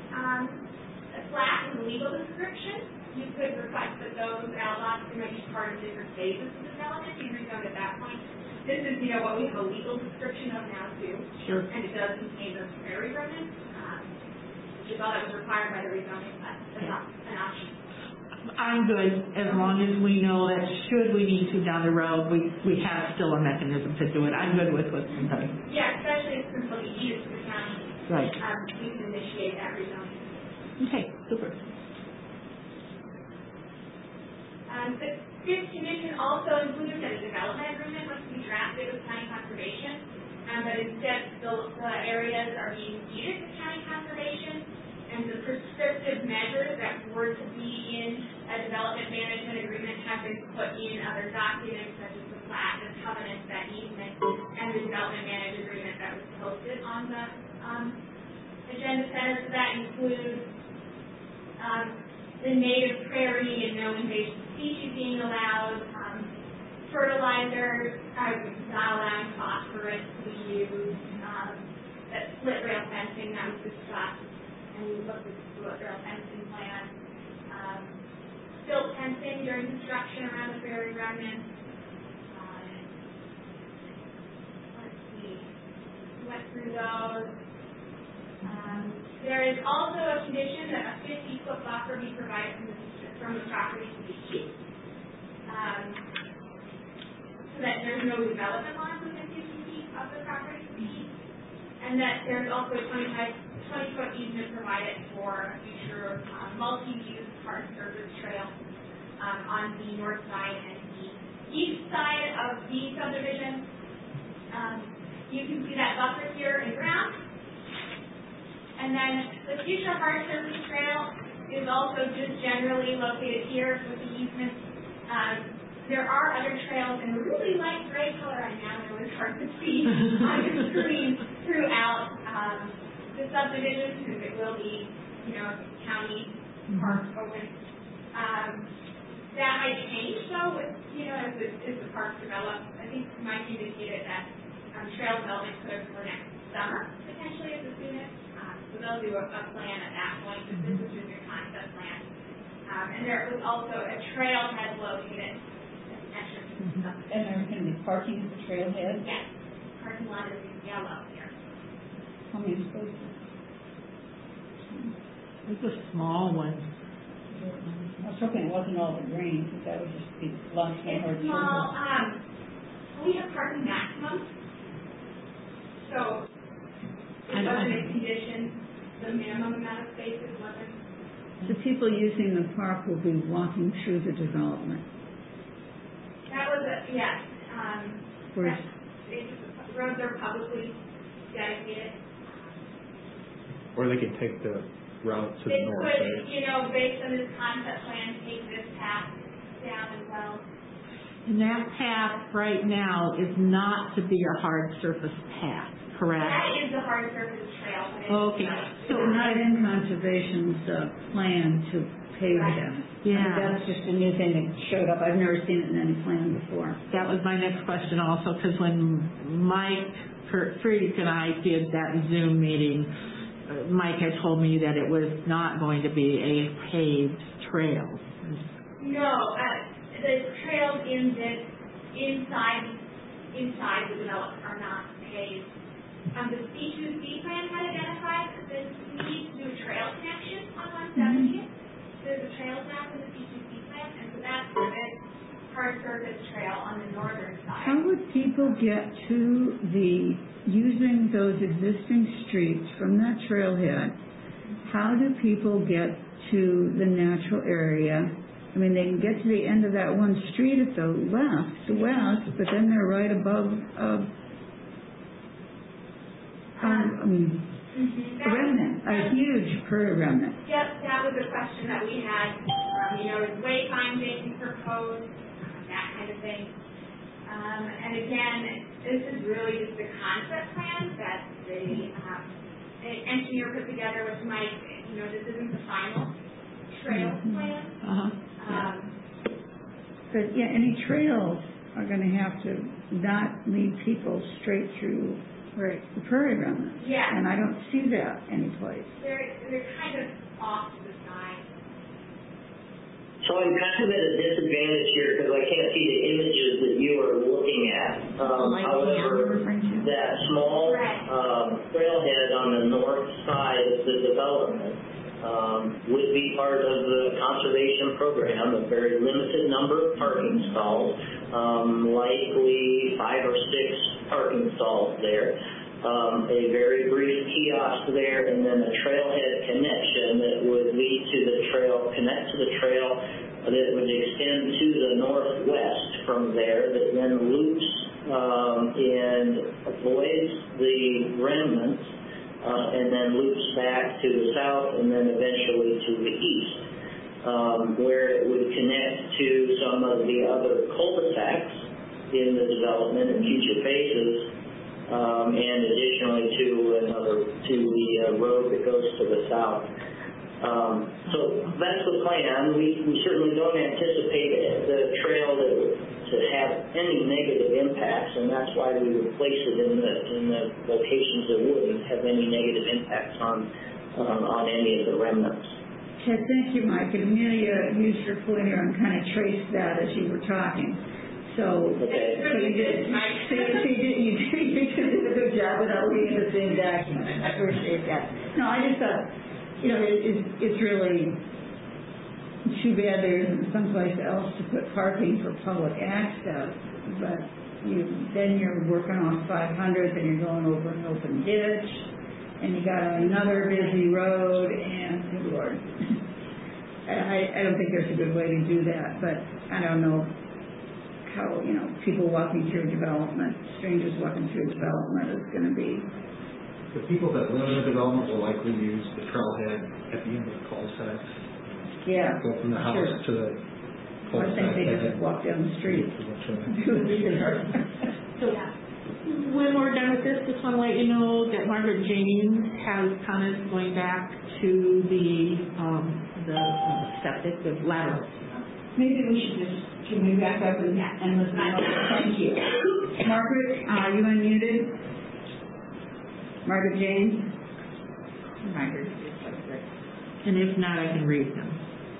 plat with a legal description, you could request that those outlots that might be part of different phases of development be rezoned at that point. This is, what we have a legal description of now, too. Sure. And it does contain those prairie remnants, which is all that was required by the rezoning, but that's not an option. I'm good as long as we know that should we need to down the road, we have still a mechanism to do it. I'm good with what's been done. Yeah, especially if it's something needed to the county. Right. We can initiate that rezoning. Okay, super. The fifth condition also includes that a development agreement must be drafted with county conservation, but instead the areas are being ceded to county conservation, and the prescriptive measures that were to be in a development management agreement have been put in other documents such as the plat, the covenant, that easement, and the development management agreement that was posted on the agenda center. So that includes the native prairie and no invasive species being allowed, fertilizers, not allowing phosphorus to be used, that split rail fencing that was discussed, and we looked at the split rail fencing plan, silt fencing during construction around the prairie remnants. Let's see, went through those. There is also a condition that a 50-foot buffer be provided from the property to the east, so that there's no development lines within 50 feet of the property to the east, and that there's also a 20-foot easement provided for a future multi-use park service trail on the north side and the east side of the subdivision. You can see that buffer here in brown. then the future hard surface trail is also just generally located here with the easement. There are other trails in a really light gray color right now, that was hard to see on the screen throughout the subdivision, because it will be, county park open. That might change though, with, as the parks develop. I think Mike indicated that trail development could occur next summer, potentially, as the soonest. So they'll do a plan at that point, but this is just a concept plan. And there was also a trailhead located. And there's going to be parking at the trailhead? Yes. Parking lot is in yellow here. How many spaces? It's a small one. I was hoping it wasn't all the green, because that would just be lots more hard It's small. We have parking maximum. So it wasn't a condition. The minimum amount of spaces wasn't. The people using the park will be walking through the development. That was yes. Where's roads are publicly dedicated. Or they can take the route to the north, They right? could, based on this concept plan, take this path down as well. And that path right now is not to be a hard surface path, correct? That is the hard surface trail. Okay. so not in conservation's plan to pave them? Yeah. That's just a new thing that showed up. I've never seen it in any plan before. That was my next question also, because when Mike Friedrich and I did that Zoom meeting, Mike had told me that it was not going to be a paved trail. No, the trails inside the development are not paved. The C2C plan had identified the need to do a trail connection on 170th. There's a trails map in the C2C plan, and so that's the hard surface trail on the northern side. How would people get to using those existing streets from that trailhead? How do people get to the natural area? I mean, they can get to the end of that one street at the west, but then they're right above a remnant, a huge prairie remnant. Yep, that was a question that we had. Is wayfinding proposed, that kind of thing. And again, this is really just a concept plan that the engineer put together with Mike. This isn't the final trail plan. But yeah, any trails are going to have to not lead people straight through the prairie remnant. Yeah. And I don't see that anyplace. They're kind of off to the side. So I'm kind of at a disadvantage here because I can't see the images that you are looking at. However, that small trailhead on the north side of the development would be part of the conservation program, a very limited number of parking stalls, likely 5 or 6 parking stalls there, a very brief kiosk there, and then a trailhead connection that would lead to the trail, connect to the trail that would extend to the northwest from there, that then loops and avoids the remnants, and then loops back to the south and then eventually to the east, where it would connect to some of the other cul-de-sacs in the development in future phases, and additionally to the road that goes to the south. So that's the plan. We certainly don't anticipate the trail to have any negative impacts, and that's why we would place it in the locations that wouldn't have any negative impacts on any of the remnants. Okay, thank you, Mike. And Amelia used her pointer and kind of traced that as you were talking. So you did a good job without reading the same document. I appreciate that. No, I just thought, it's really too bad there isn't someplace else to put parking for public access, but then you're working off 500, then you're going over an open ditch, and you got another busy road, and good Lord. I don't think there's a good way to do that, but I don't know how, people walking through development, strangers walking through development is going to be the people that live in the development will likely use the trailhead at the end of the cul-de-sac. Yeah. Go from the house to the I cul-de-sac. think they just walk down the street. So when we're done with this, just want to let you know that Margaret James has comments going back to the septic, the laterals. Maybe we should just, can we back up and listen? Thank you. Margaret, are you unmuted? Margaret James? Margaret. And if not, I can read them.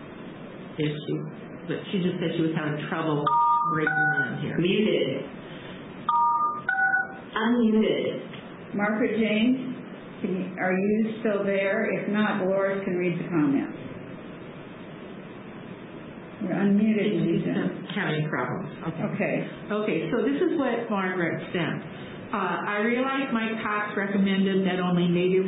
But she just said she was having trouble breaking in here. Muted. Unmuted. Margaret James, are you still there? If not, Dolores can read the comments. You're unmuted, Lisa. Having problems. Okay. Okay, so this is what Margaret sent. I realize Mike Cox recommended that only native...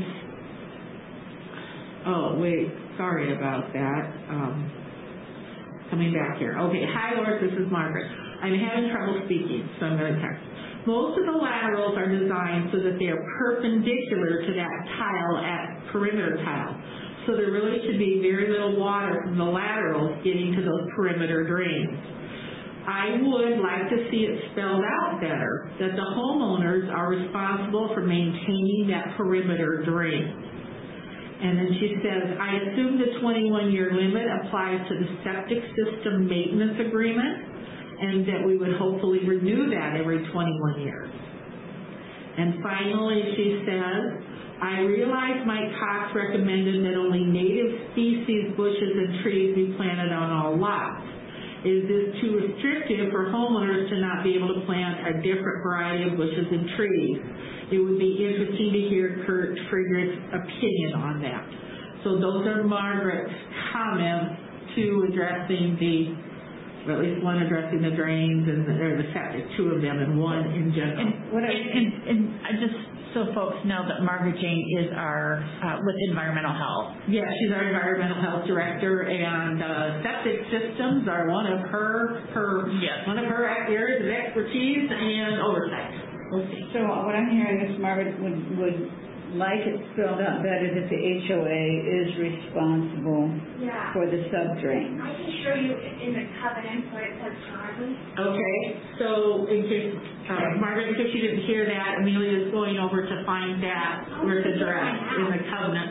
Oh, wait, sorry about that. Coming back here. Okay, hi, Loris, this is Margaret. I'm having trouble speaking, so I'm going to text. Most of the laterals are designed so that they are perpendicular to that tile at perimeter tile. So there really should be very little water from the laterals getting to those perimeter drains. I would like to see it spelled out better that the homeowners are responsible for maintaining that perimeter drain. And then she says, I assume the 21-year limit applies to the septic system maintenance agreement, and that we would hopefully renew that every 21 years. And finally, she says, I realize Mike Cox recommended that only native species, bushes, and trees be planted on all lots. Is this too restrictive for homeowners to not be able to plant a different variety of bushes and trees? It would be interesting to hear Kurt Friedrich's opinion on that. So those are Margaret's comments to addressing at least one addressing the drains and the septic, two of them, and one in general. And just so folks know that Margaret Jane is our with environmental health. Yeah, she's our environmental health director, and septic systems are one of her areas of expertise and oversight. We'll see. So what I'm hearing is Margaret would like it spelled out better that the HOA is responsible for the sub-drain. I can show you in the covenant where it says currently. Okay, so in case, Margaret, in case you didn't hear that, Amelia is going over to find that where it's addressed in the covenant.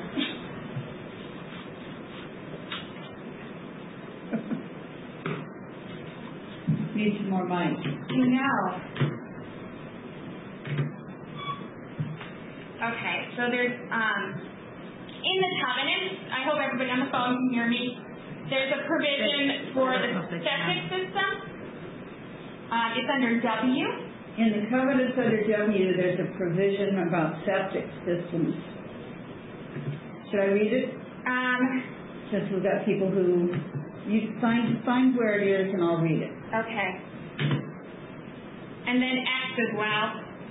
Need some more mic. No. Okay, so there's, in the covenant, I hope everybody on the phone can hear me, there's a provision for the septic system. It's under W. In the covenants under W, there's a provision about septic systems. Should I read it? Since we've got people who, you find where it is and I'll read it. Okay. And then X as well.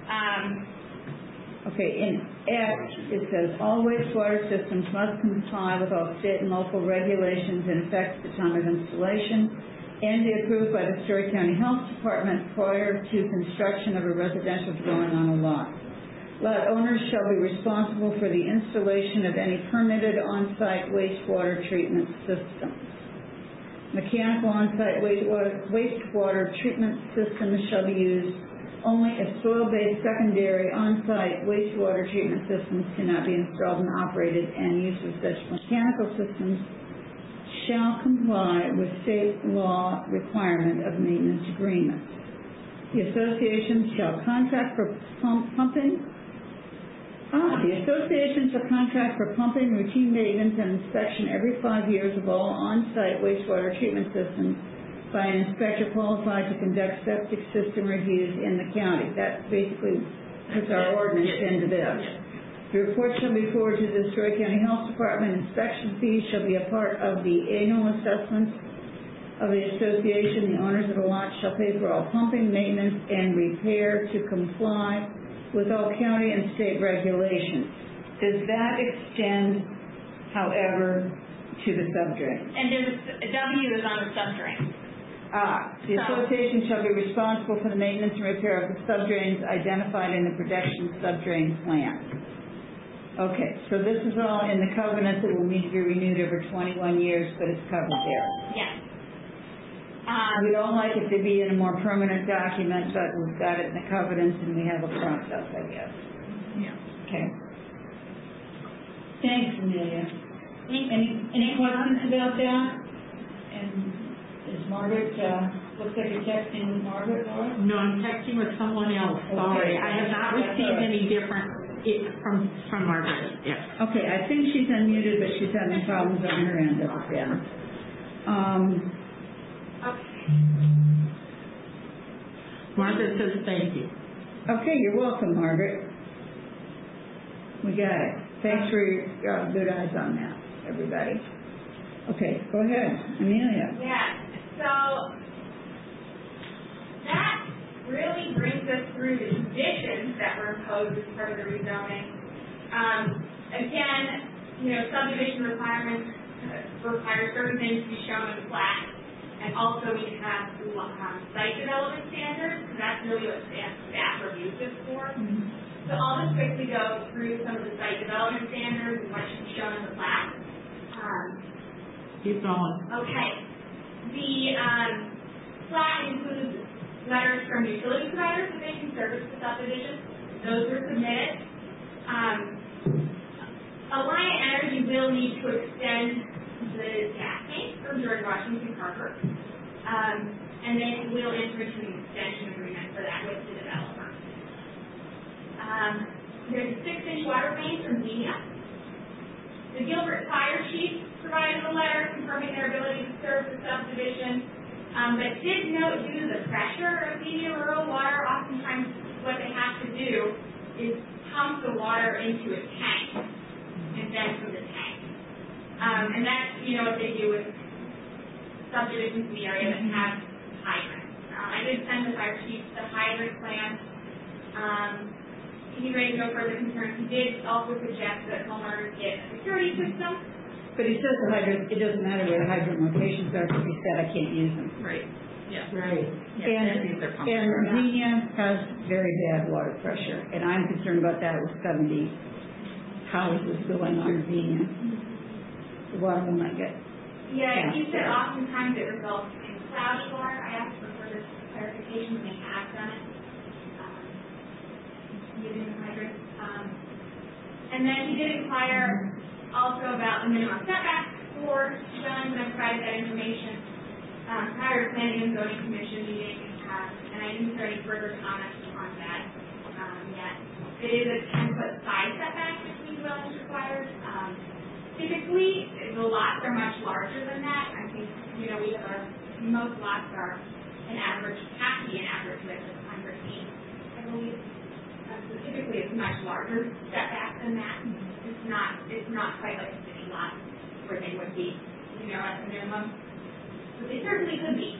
Okay, in X, it says, all wastewater systems must comply with all state and local regulations in effect at the time of installation and be approved by the Story County Health Department prior to construction of a residential dwelling on a lot. Lot owners shall be responsible for the installation of any permitted on-site wastewater treatment system. Mechanical on-site wastewater treatment systems shall be used only if soil-based secondary on-site wastewater treatment systems cannot be installed and operated, and use of such mechanical systems shall comply with state law requirement of maintenance agreements. The association shall contract for pumping. The association shall contract for pumping, routine maintenance, and inspection every 5 years of all on-site wastewater treatment systems by an inspector qualified to conduct septic system reviews in the county. That basically puts our ordinance into this. The report shall be forwarded to the Story County Health Department. Inspection fees shall be a part of the annual assessment of the association. The owners of the lot shall pay for all pumping, maintenance, and repair to comply with all county and state regulations. Does that extend, however, to the subdrain? And there's W is on the subdrain. The association shall be responsible for the maintenance and repair of the subdrains identified in the protection subdrain plan. Okay, so this is all in the covenant that will need to be renewed every 21 years, but it's covered there. Yes. We don't like it to be in a more permanent document, but we've got it in the covenants and we have a process, I guess. Yeah. Okay. Thanks, Amelia. Any questions about that? And is Margaret, looks like you're texting with Margaret, Laura? No, I'm texting with someone else, sorry. Okay. I have not received any different from Margaret, yes. Okay, I think she's unmuted, but she's having problems on her end of it, yeah. Margaret says thank you. Okay, you're welcome, Margaret. We got it. Thanks for your good eyes on that, everybody. Okay, go ahead, Amelia. Yeah, so that really brings us through the conditions that were imposed as part of the rezoning. Again, subdivision requirements require certain things to be shown on the plat, and also we have site development standards, because that's really what staff reviews this for. So I'll just quickly go through some of the site development standards and what should be shown on the plat. Keep going. Okay. The plat includes letters from utility providers that they can service the subdivision. Those were submitted. Alliant Energy will need to extend the gas main from George Washington Harbor, and then we'll enter into an extension agreement for that with the developer. There's a 6-inch water main from Xenia. The Gilbert Fire Chief provided a letter confirming their ability to serve the subdivision, but did note due to the pressure of Xenia rural water, oftentimes what they have to do is pump the water into a tank and then from the tank. And that's, what they do with subdivisions in the area that have hydrants. I did send the fire chief the hydrant plan. He raised no further concerns. He did also suggest that homeowners get a security system. But he says the hydrant, it doesn't matter where the hydrant locations are, because he said I can't use them. Right. Yeah. Right. And Xenia has very bad water pressure, and I'm concerned about that with 70 houses going on Xenia. The water will not get. Yeah, he said oftentimes it results in cloudy water. I asked for further clarification, and they have done it using the hydrant. And then he did inquire also about the minimum setbacks for dwellings, and I provided that information prior to planning and zoning commission meeting, and I didn't hear any further comments on that yet. It is a 10-foot side setback between dwellings required. Typically, the lots are much larger than that. I think, most lots are have to be an average width of 100 feet, I believe. So typically it's much larger setback than that. It's not quite like a city lot where they would be, at the minimum. But they certainly could be.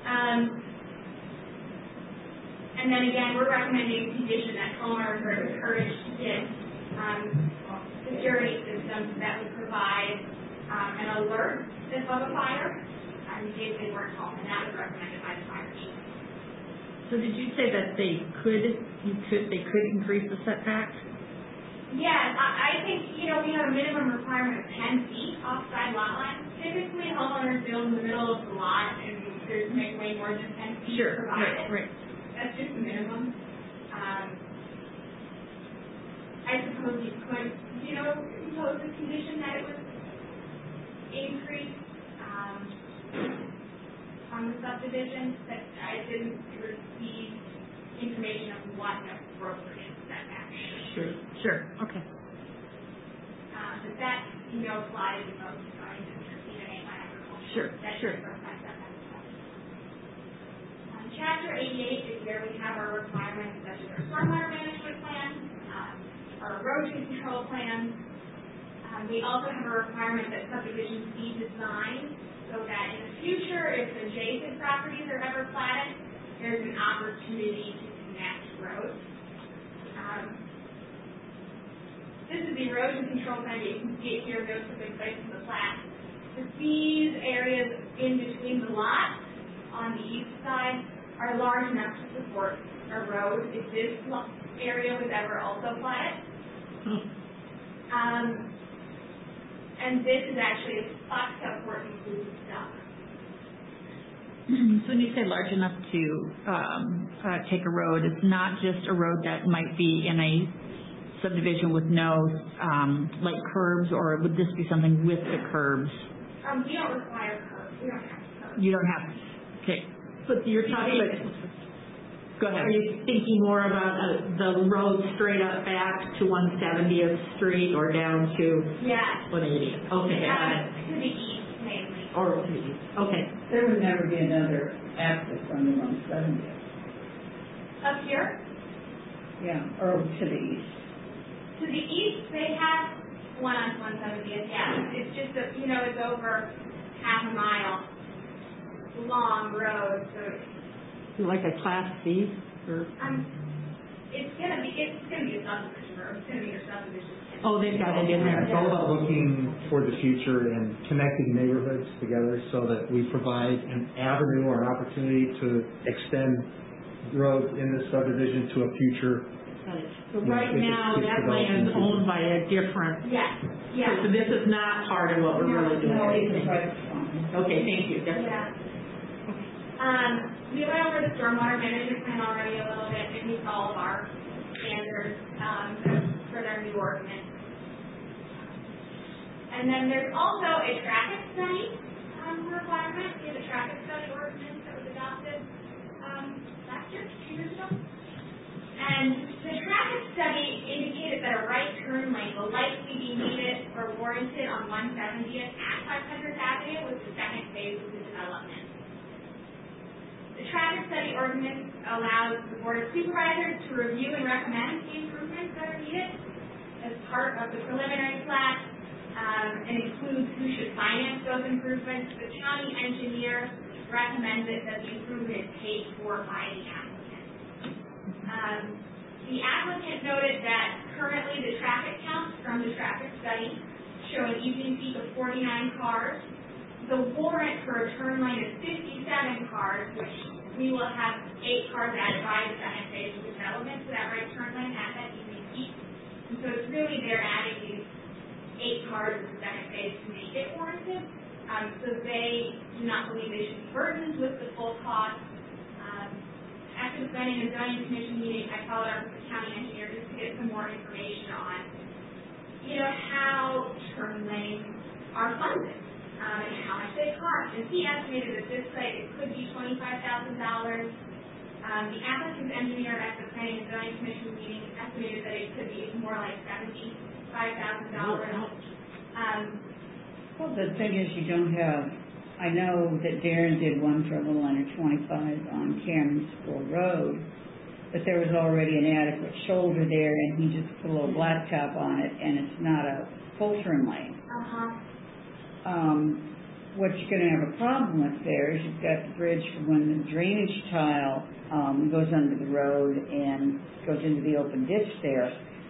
And then again, we're recommending a condition that homeowners are encouraged to get security systems that would provide an alert if of a fire in case they weren't home, and that was recommended by the fire chief. So did you say that they could increase the setback? Yes, I think, we have a minimum requirement of 10 feet off side lot lines. Typically, homeowners build in the middle of the lot, and there's way more than 10 feet provided. Right. That's just the minimum. I suppose you could, impose a condition that it was increased on the subdivision, but I didn't receive information of what an appropriate setback is. Sure. Okay. But that, applies to most even agriculture. Sure. Chapter 88 is where we have our requirements such as our stormwater management plan, our erosion control plan. We also have a requirement that subdivisions be designed so that in the future, if adjacent properties are ever platted, there's an opportunity to connect roads. This is the erosion control plan. You can see it here, those have been placed in the plat. These areas in between the lots on the east side are large enough to support a road if this area was ever also platted. And this is actually a Foxtel Court includes stuff. So when you say large enough to take a road, it's not just a road that might be in a subdivision with no like curbs, or would this be something with the curbs? We don't require curbs. We don't have curbs. You don't have. Okay. But you're talking. Go ahead. Are you thinking more about the road straight up back to 170th Street or down to Yes. 180th? Okay, got it. To the east mainly. Or to the east. Okay. There would never be another access on the 170th. Up here? Yeah, or to the east. To the east, they have one on 170th, yeah. It's just, it's over half a mile long road, so Like a Class C? Or? it's gonna be a subdivision road. It's gonna be your subdivision. Oh, they've got it in there. It's all about looking for the future and connecting neighborhoods together so that we provide an avenue or an opportunity to extend roads in this subdivision to a future. So right now, that land is owned by a different. Yes, So this is not part of what we're really doing. No, it's a private. Okay, thank you. Yeah. We went over the stormwater management plan already a little bit, and meets all of our standards for their new ordinance. And then there's also a traffic study requirement in the traffic study ordinance that was adopted last year, 2 years ago. And the traffic study indicated that a right turn lane will likely be needed or warranted on 170th at 500th Avenue with the second phase of the development. The traffic study ordinance allows the Board of Supervisors to review and recommend the improvements that are needed as part of the preliminary plat, and includes who should finance those improvements. The county engineer recommended that the improvement is paid for by the applicant. The applicant noted that currently the traffic counts from the traffic study show an evening peak of 49 cars. The warrant for a turn lane is 57 cars, which we will have 8 cars added by the second phase of development to that right turn lane at that evening peak. And so it's really they're adding these 8 cars in the second phase to make it warranted. So they do not believe they should be burdened with the full cost. After the Planning and Zoning Commission meeting, I followed up with the county engineer just to get some more information on, how turn lanes are funded. And how much they cost. And he estimated that this site it could be $25,000. The applicant's engineer at the Planning and Zoning Commission meeting estimated that it could be more like $75,000. Well, the thing is, you don't have. I know that Darren did one for a little under 25 on Cameron School Road, but there was already an adequate shoulder there, and he just put a little blacktop on it, and it's not a full turn lane. What you're going to have a problem with there is you've got the bridge for when the drainage tile goes under the road and goes into the open ditch there.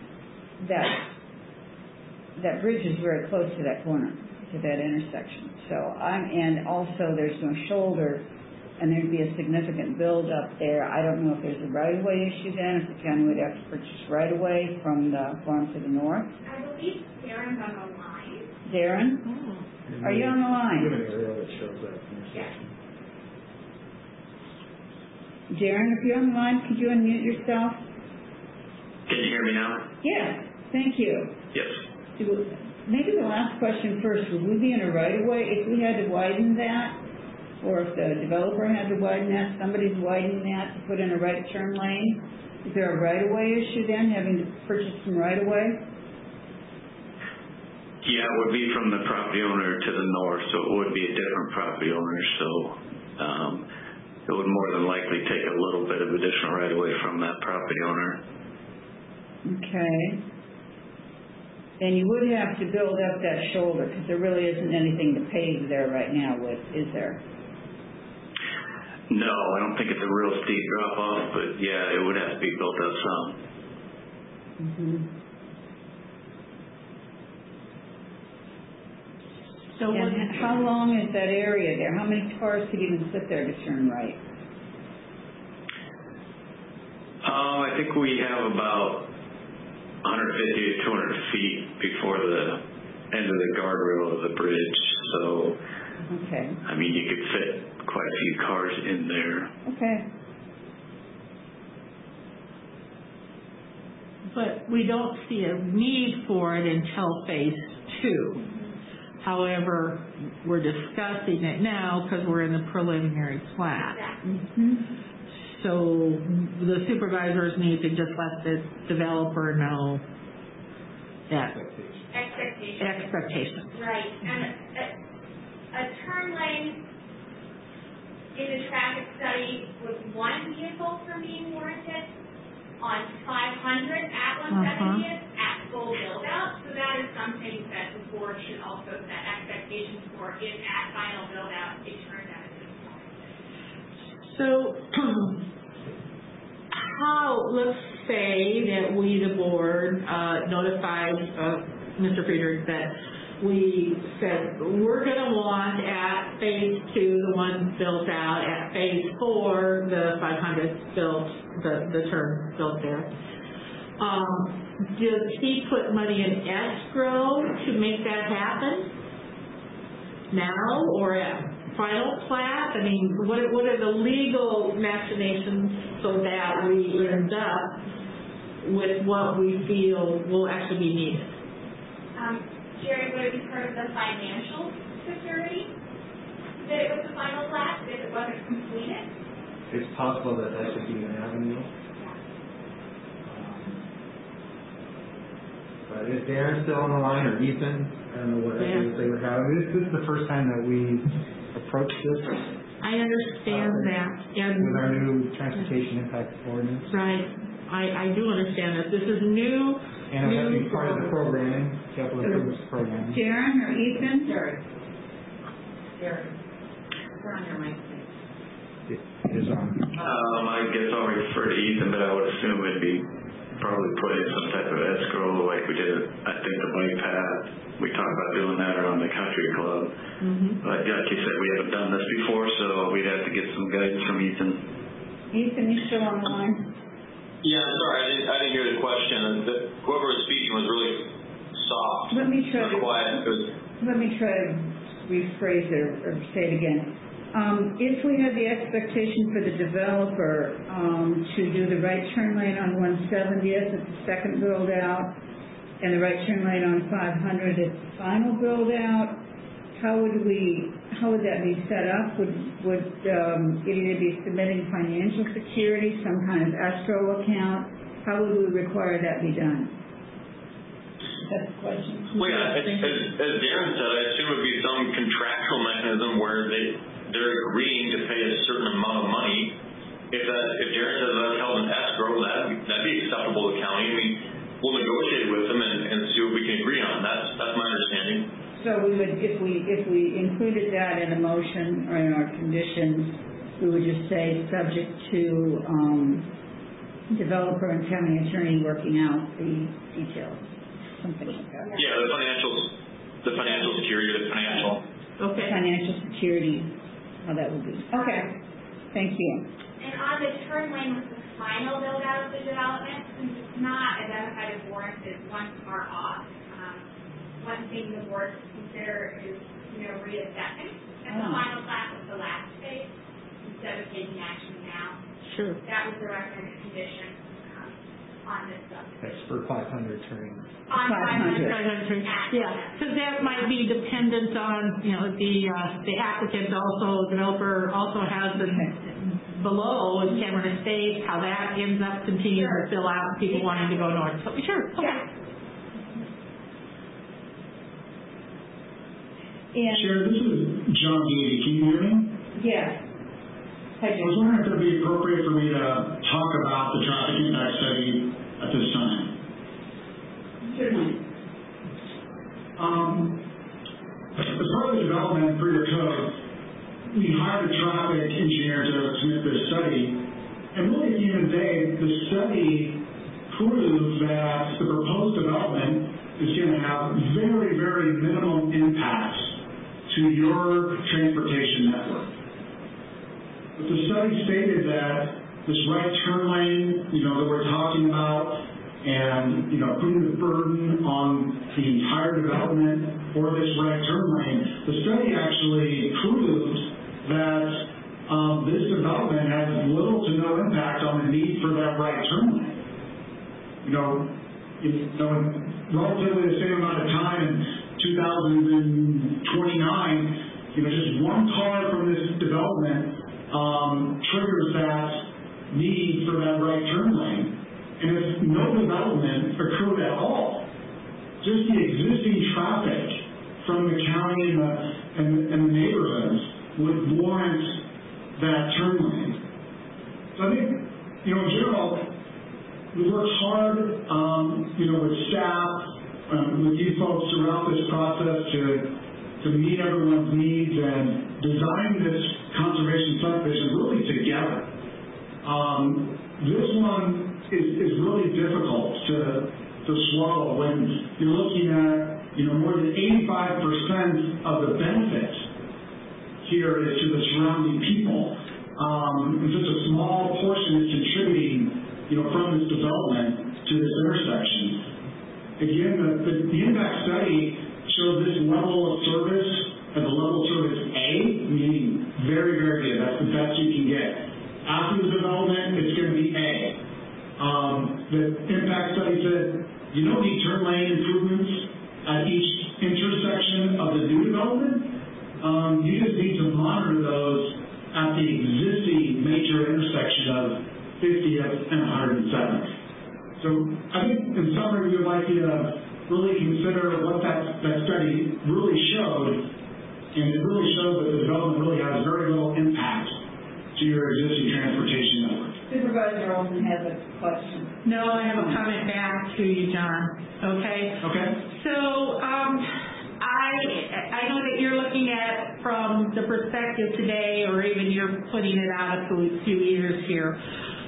That bridge is very close to that corner, to that intersection. So and also there's no shoulder, and there'd be a significant build up there. I don't know if there's a right-of-way issue then, if the county would have to purchase right-of-way from the farm to the north. I believe Darren's on the line. Darren? Are you on the line? You have an aerial that shows that. Yes. Darren, if you're on the line, could you unmute yourself? Can you hear me now? Yes, thank you. Yes. Maybe the last question first. Would we be in a right-of-way if we had to widen that? Or if the developer had to widen that, somebody's widening that to put in a right turn lane? Is there a right-of-way issue then, having to purchase some right-of-way? Yeah, it would be from the property owner to the north, so it would be a different property owner. So it would more than likely take a little bit of additional right-of-way from that property owner. Okay. And you would have to build up that shoulder, because there really isn't anything to pave there right now, is there? No, I don't think it's a real steep drop-off, but yeah, it would have to be built up some. So how long is that area there? How many cars could even sit there to turn right? I think we have about 150 to 200 feet before the end of the guardrail of the bridge. So, okay. I mean, you could fit quite a few cars in there. Okay. But we don't see a need for it until phase 2. However, we're discussing it now because we're in the preliminary plat. So the supervisors need to just let the developer know that expectations. Right, and a turn lane in the traffic study was one vehicle from being warranted on 500 at 170th at full build out. So that is something that the board should also set expectations for if at final build out it turns out to be warranted. So how, let's say that we, the board, notified Mr. Friedrich that we said we're going to want at phase 2 the one built out, at phase 4 the 500 built, the turn built there. Does he put money in escrow to make that happen now or at final plat? I mean, what are the legal machinations so that we end up with what we feel will actually be needed? Jerry, would it be part of the financial security that it was the final plat if it wasn't completed? It's possible that that could be an avenue. But is Darren still on the line, or Ethan? I don't know what ideas they were having. This is the first time that we approached this. I understand that. And with our new transportation impact ordinance. Right. I do understand that. This is new. And it has to be part of the programming, capital improvements program. Darren or Ethan? Darren. Turn on your mic, please. It is on. I guess I'll refer to Ethan, but I would assume it'd be probably put in some type of escrow like we did at, I think, the bike path. We talked about doing that around the country club. But like you said, we haven't done this before, so we'd have to get some guidance from Ethan. Ethan, you still on the line? Yeah, sorry, I didn't hear the question. Whoever was speaking was really soft. Let me try to rephrase it or say it again. If we have the expectation for the developer to do the right turn lane on 170th at the second build out and the right turn lane on 500 at the final build out, how would that be set up? Would it either be submitting financial security, some kind of escrow account? How would we require that be done? That's the question. Well, yeah, as Darren said, I assume it would be some contractual mechanism where they're agreeing to pay a certain amount of money. If Darren says that's held in escrow, that'd be acceptable to county. I mean, we'll negotiate with them and see what we can agree on. That's my understanding. So we would, if we included that in a motion or in our conditions, we would just say subject to developer and county attorney working out the details, something like that. Yeah, the financial security, Okay. Financial security, how that would be. Okay. Thank you. And on the turn lane with the final build out of the development, since it's not identified as warranted one car off, one thing the board should consider is, reassessing at the final plat of the last phase instead of taking action now. Sure. That was the recommended condition on this subdivision. That's for 500 turning. On 500. Yeah, because that might be dependent on, the applicant also, developer also has the below is Cameron Estates, how that ends up continuing to fill out, people wanting to go north. So, sure. Okay. Yeah. Sharon, this is John Gady. Can you hear me? Yes. I was wondering if it would be appropriate for me to talk about the traffic impact study at this time. Certainly. As part of the development for your code, we hired a traffic engineer to submit this study. And really, at the end of the day, the study proves that the proposed development is going to have very, very minimal impacts to your transportation network. But the study stated that this right turn lane, that we're talking about, and, putting the burden on the entire development for this right turn lane, the study actually proved that this development has little to no impact on the need for that right turn lane. In relatively the same amount of time in 2029, just one car from this development triggers that need for that right turn lane. And if no development occurred at all, just the existing traffic from the county and the neighborhoods would warrant that turn lane. So I think, in general, we worked hard, with staff, with you folks throughout this process to meet everyone's needs and design this conservation subdivision really together. This one is really difficult to swallow when you're looking at, more than 85% of the benefit here is to the surrounding people. And just a small portion is contributing, from this development to this intersection. Again, the impact study showed this level of service as a level of service A, meaning very, very good. That's the best you can get. After the development, it's going to be A. The impact study said you don't need turn lane improvements at each intersection of the new development. You just need to monitor those at the existing major intersection of 50th and 107th. So I think in summary, we would like you to really consider what that study really showed, and it really showed that the development really has very little impact to your existing transportation network. Supervisor Olson has a question. No, I have a comment back to you, John. Okay? Okay. So, I know that you're looking at from the perspective today, or even you're putting it out a few years here.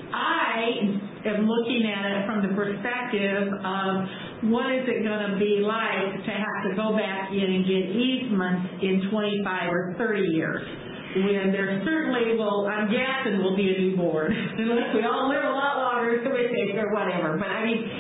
I am looking at it from the perspective of what is it going to be like to have to go back in and get easements in 25 or 30 years. When there certainly I'm guessing will be a new board, unless we all live a lot longer, so we think, or whatever. But I mean,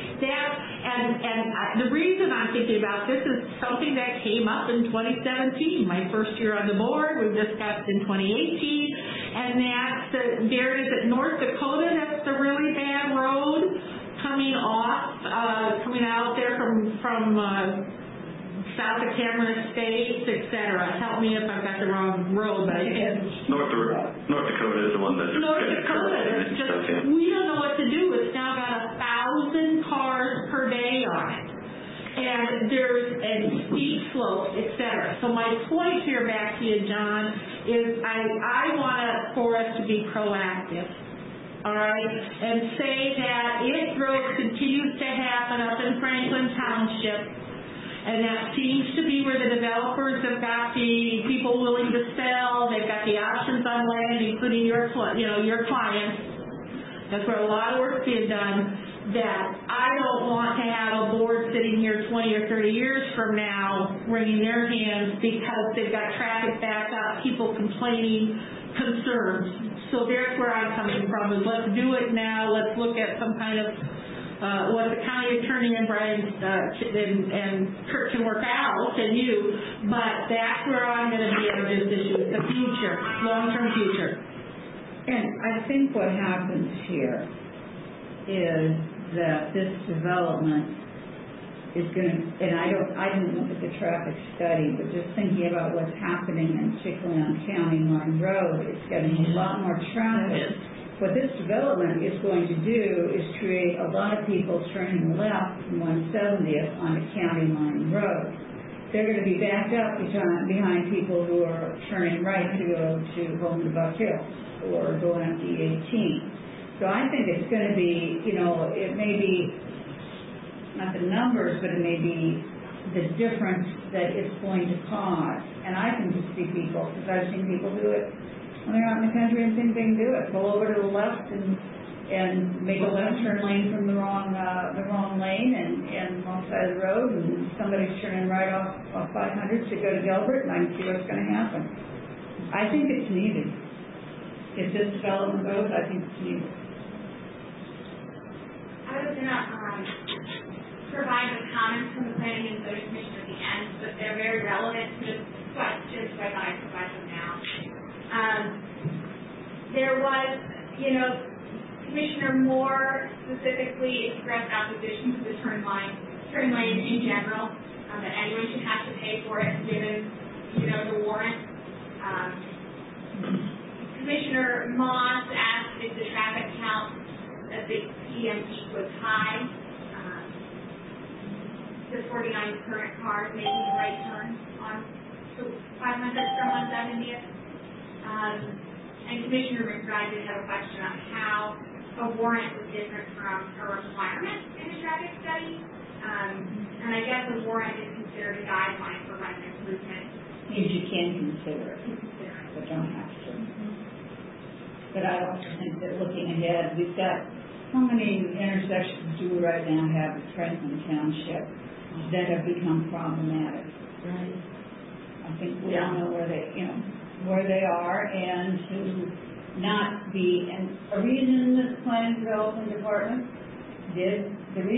the reason I'm thinking about this is something that came up in 2017, my first year on the board. We discussed in 2018, and that's there it is at North Dakota. That's the really bad road coming out there from south of Cameron Estates, etc. Help me if I've got the wrong road, but North Dakota is the one that's North Dakota. It's just, we don't know what to do. It's now got 1,000 cars per day on it, and there's a steep slope, etc. So my point here back to you, John, is I want for us to be proactive. All right, and say that if growth continues to happen up in Franklin Township, and that seems to be where the developers have got the people willing to sell. They've got the options on land, including your clients. That's where a lot of work's being done. That I don't want to have a board sitting here 20 or 30 years from now wringing their hands because they've got traffic backed up, people complaining, concerns. So there's where I'm coming from. Is let's do it now. Let's look at some kind of what the county attorney and Brian and Kurt can work out, and you, but that's where I'm going to be on this issue, the future, long-term future. And I think what happens here is that this development is going to, and I didn't look at the traffic study, but just thinking about what's happening in Chickland County Line Road, it's getting a lot more traffic. What this development is going to do is create a lot of people turning left from 170th onto County Line Road. They're going to be backed up behind people who are turning right to go to home to Buck Hills or going up the 18. So I think it's going to be, it may be not the numbers, but it may be the difference that it's going to cause. And I can just see people, because I've seen people do it when they're out in the country and think they can do it. Go over to the left and make a left turn lane from the wrong lane and wrong side of the road, and somebody's turning right off 500 to go to Delbert, and I can see what's going to happen. I think it's needed. If this development goes, I think it's needed. I was gonna, provide the comments from the Planning and Zoning Commission at the end, but they're very relevant to this question, so I thought I'd provide them now. There was, Commissioner Moore specifically expressed opposition to the turn lane in general, that anyone should have to pay for it given, the warrant. Commissioner Moss asked if the traffic count at the PM peak was high. The 49 current cars making the right turn on 500 from 170th. And Commissioner McBride did have a question on how a warrant was different from a requirement in a traffic study. And I guess a warrant is considered a guideline for running improvement. Means you can consider it, but don't have to. But I also think that looking ahead, we've got how many intersections do we right now have in Franklin Township that have become problematic? Right. I think we all know where they are, and to not be, and a reason that the Planning and Development Department did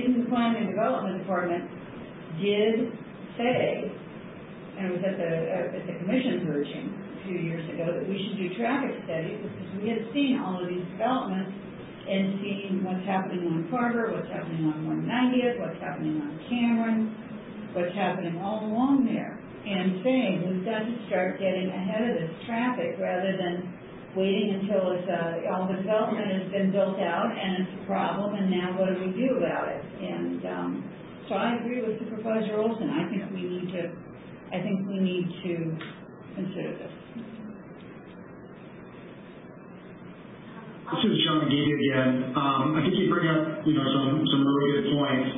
say, and it was at the Commission's urging a few years ago, that we should do traffic studies, because we had seen all of these developments and seen what's happening on Carter, what's happening on 190th, what's happening on Cameron, what's happening all along there, and saying we've got to start getting ahead of this traffic rather than waiting until all the development has been built out and it's a problem, and now what do we do about it? And so I agree with Supervisor Olson. I think we need to consider this. This is John Gady again. I think you bring up, some really good points.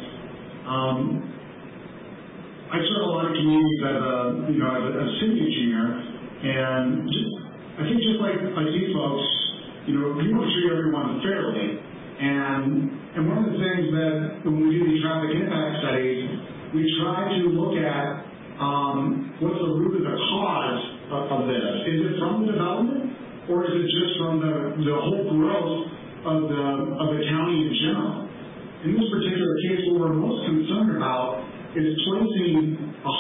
I serve a lot of communities as a city engineer, and I think just like you folks, we want to treat everyone fairly. And one of the things that when we do these traffic impact studies, we try to look at what's the root of the cause of this. Is it from the development? Or is it just from the whole growth of the county in general? In this particular case, what we're most concerned about is placing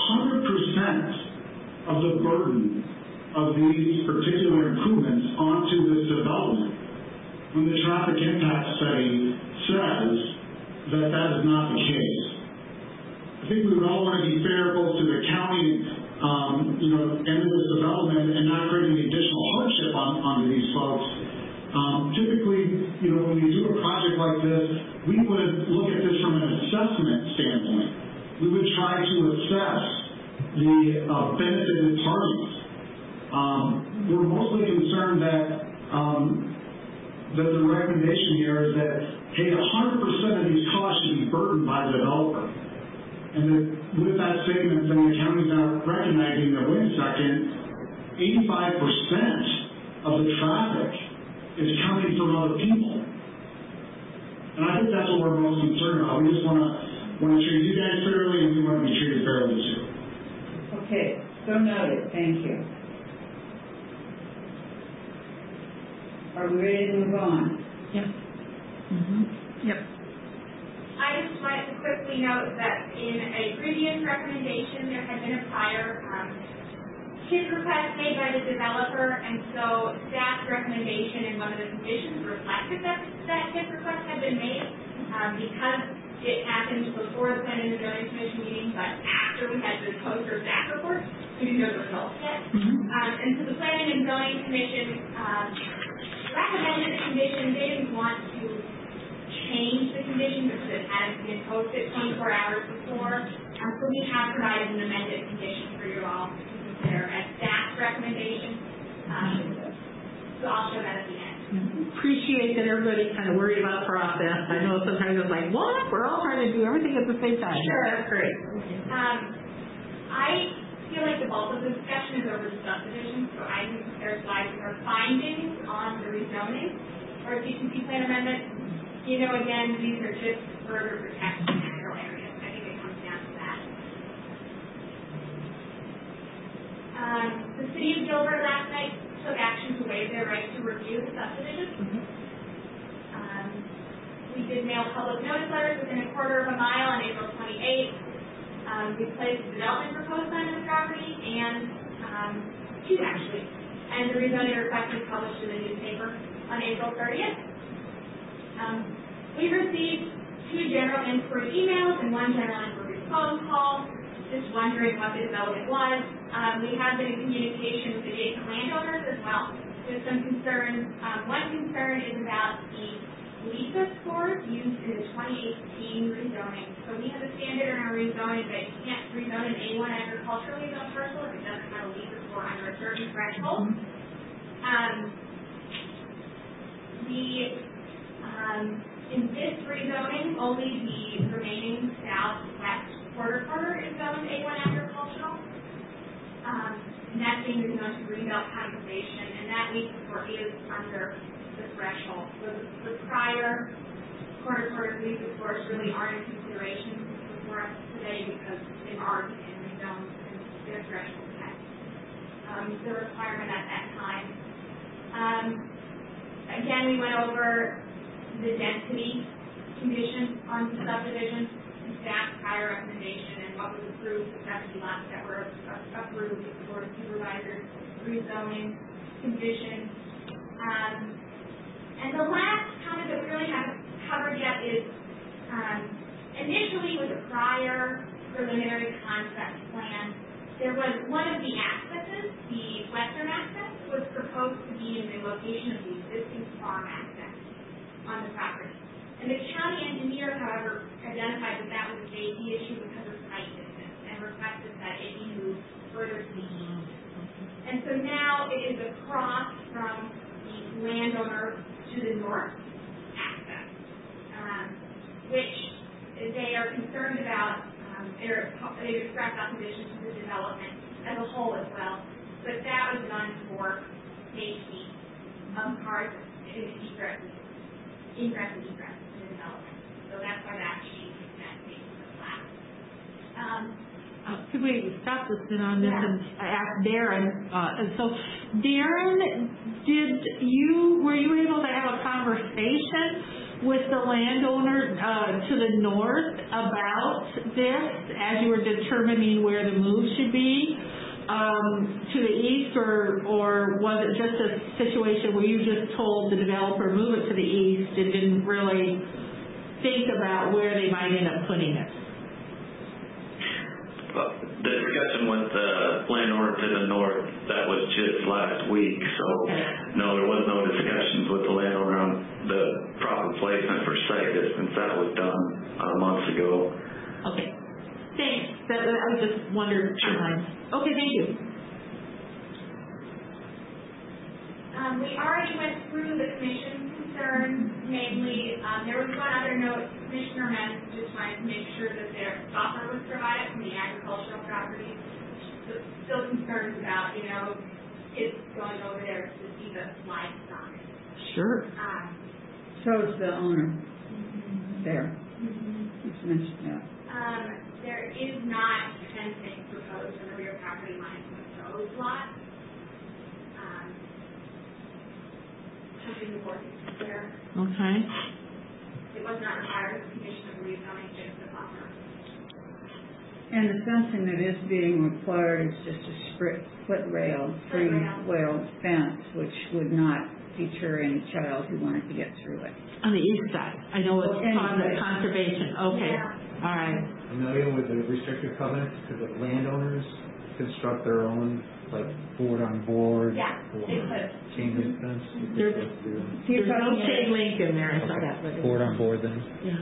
100% of the burden of these particular improvements onto this development, when the traffic impact study says that is not the case. I think we would all want to be fair both to the county and this development and not creating additional hardship onto these folks. Typically, when we do a project like this, we would look at this from an assessment standpoint. We would try to assess the benefited parties. We're mostly concerned that the recommendation here is that, hey, 100% of these costs should be burdened by the developer. And that with that statement, then the county's now recognizing that, wait a second, 85% of the traffic is coming from other people. And I think that's what we're most concerned about. We just want to treat you guys fairly, and we want to be treated fairly too. Okay, so noted. Thank you. Are we ready to move on? Yep. Mm-hmm. Yep. I just wanted to quickly note that in a previous recommendation, there had been a prior TIF request made by the developer, and so staff's recommendation in one of the conditions reflected that TIF request had been made because it happened before the Planning and Zoning Commission meeting, but after we had the poster staff report, we didn't know the results yet. And so the Planning and Zoning Commission recommended the condition. They didn't want to change the condition because it hadn't been posted 24 hours before. So we have provided an amended condition for you all to consider as staff's recommendation. So I'll show that at the end. Appreciate that everybody's kind of worried about process. I know sometimes it's like, what? We're all trying to do everything at the same time. Sure. That's great. I feel like the bulk of the discussion is over the subdivision, so I can prepare slides with our findings on the rezoning or CCC plan amendment. Again, these are just further protect natural areas. I think it comes down to that. The City of Dover last night took action to waive their right to review the subdivision. We did mail public notice letters within a quarter of a mile on April 28th. We placed a development proposal on the property, and two actually. And the rezoning request was published in the newspaper on April 30th. We received 2 general inquiry emails and 1 general inquiry phone call, just wondering what the development was. We have been in communication with adjacent landowners as well. There's some concerns. One concern is about the LISA scores used in the 2018 rezoning. So we have a standard in our rezoning that you can't rezone an A1 agriculturally zoned parcel if it doesn't have a LISA score under a certain threshold. In this rezoning, only the remaining southwest quarter is zoned A1 agricultural. And that's being rezoned to Greenbelt conservation, and that LISA score is under the threshold. So the prior quarter LISA scores really aren't in consideration for us today because they've already been rezoned and their threshold met the requirement at that time. Again, we went over the density conditions on the subdivision, the staff prior recommendation, and what was approved, the 70 lots that were approved for supervisor rezoning conditions. And the last comment that we really haven't covered yet is initially with the prior preliminary concept plan, there was one of the accesses, the western access, was proposed to be in the location of the existing farm access on the property. And the county engineer, however, identified that that was a safety issue because of site distance and requested that it be moved further to the east. And so now it is across from the landowner to the north access, which they are concerned about. They expressed opposition to the development as a whole as well, but that was done for safety of cars in ingress and egress in the development. So that's why that changed that state of the class. Could we stop this on this and ask Darren? So, Darren, were you able to have a conversation with the landowner to the north about this as you were determining where the move should be to the east, or was it just a situation where you just told the developer move it to the east and didn't really think about where they might end up putting it? The discussion with the landowner to the north, that was just last week, so no, there was no discussions with the landowner on the proper placement for site distance. That was done months ago. Okay, thanks. I was just wondering. Okay, thank you. We already went through the commission's concerns, mainly there was one other note. Commissioner Menz just wanted to make sure that their buffer was provided from the agricultural properties. Still concerns about, kids going over there to see the livestock. Sure. So is the owner there. It's mentioned that. There is not fencing proposed on the rear property line of those lots. Something important to consider. Okay. It was not required as a condition of rezoning, just the buffer. And the fencing that is being required is just a split rail, rail fence, which would not deter any child who wanted to get through it. On the east side. I know it's on the conservation. Okay. Yeah. All right. Familiar with the restrictive covenants? Because the landowners construct their own, like, board on board. Yeah, or they could. chain link fence. There's no chain link in there. I saw that. Board on board then? Yeah.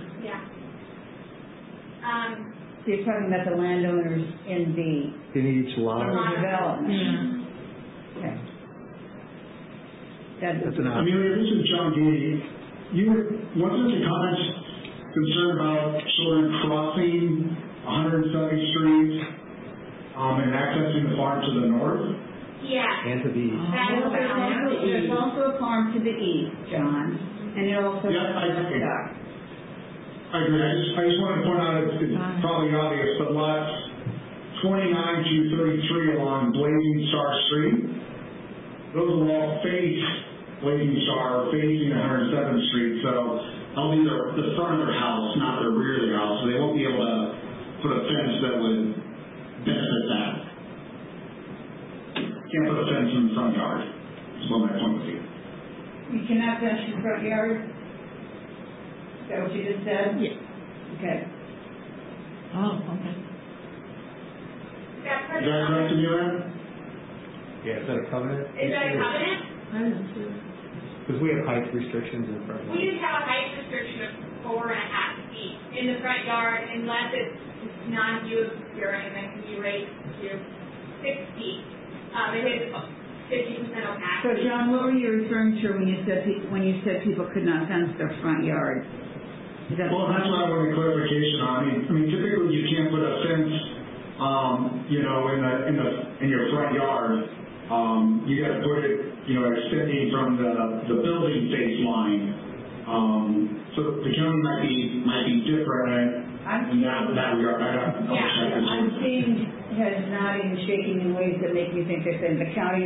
So you're talking about the landowners in each lot? In the development. Yeah. Okay. Amelia, this is John Gady. Wasn't the comments concerned about children crossing 170th Street and accessing the farm to the north? Yeah. And to the east. There's also a farm to the east, John, and it also I agree. I just wanted to point out, it's probably obvious, but lots 29 through 33 along Blazing Star Street, those will all face Blazing Star facing 107th Street, so that'll be the front of their house, not the rear of their house, so they won't be able to put a fence that would benefit that. Can't put a fence in the front yard, is what my point would be. You cannot fence your front yard? Is that what you just said? Yeah. Okay. Oh, okay. Is that correct to you, Ann? Yeah, is that a covenant? Is that a covenant? I don't know. Because we have height restrictions in the front yard. We just have a height restriction of 4.5 feet in the front yard unless it's non-view obscuring, and then can be raised to 6 feet. It is 50% opaque. So John, what were you referring to when you said people could not fence their front yard? Well, that's what I wanted clarification on. I mean, typically you can't put a fence, in your front yard. You got to put it, extending from the building face line. So the county might be different in that regard. I'm seeing heads nodding and shaking in ways that make me think that the county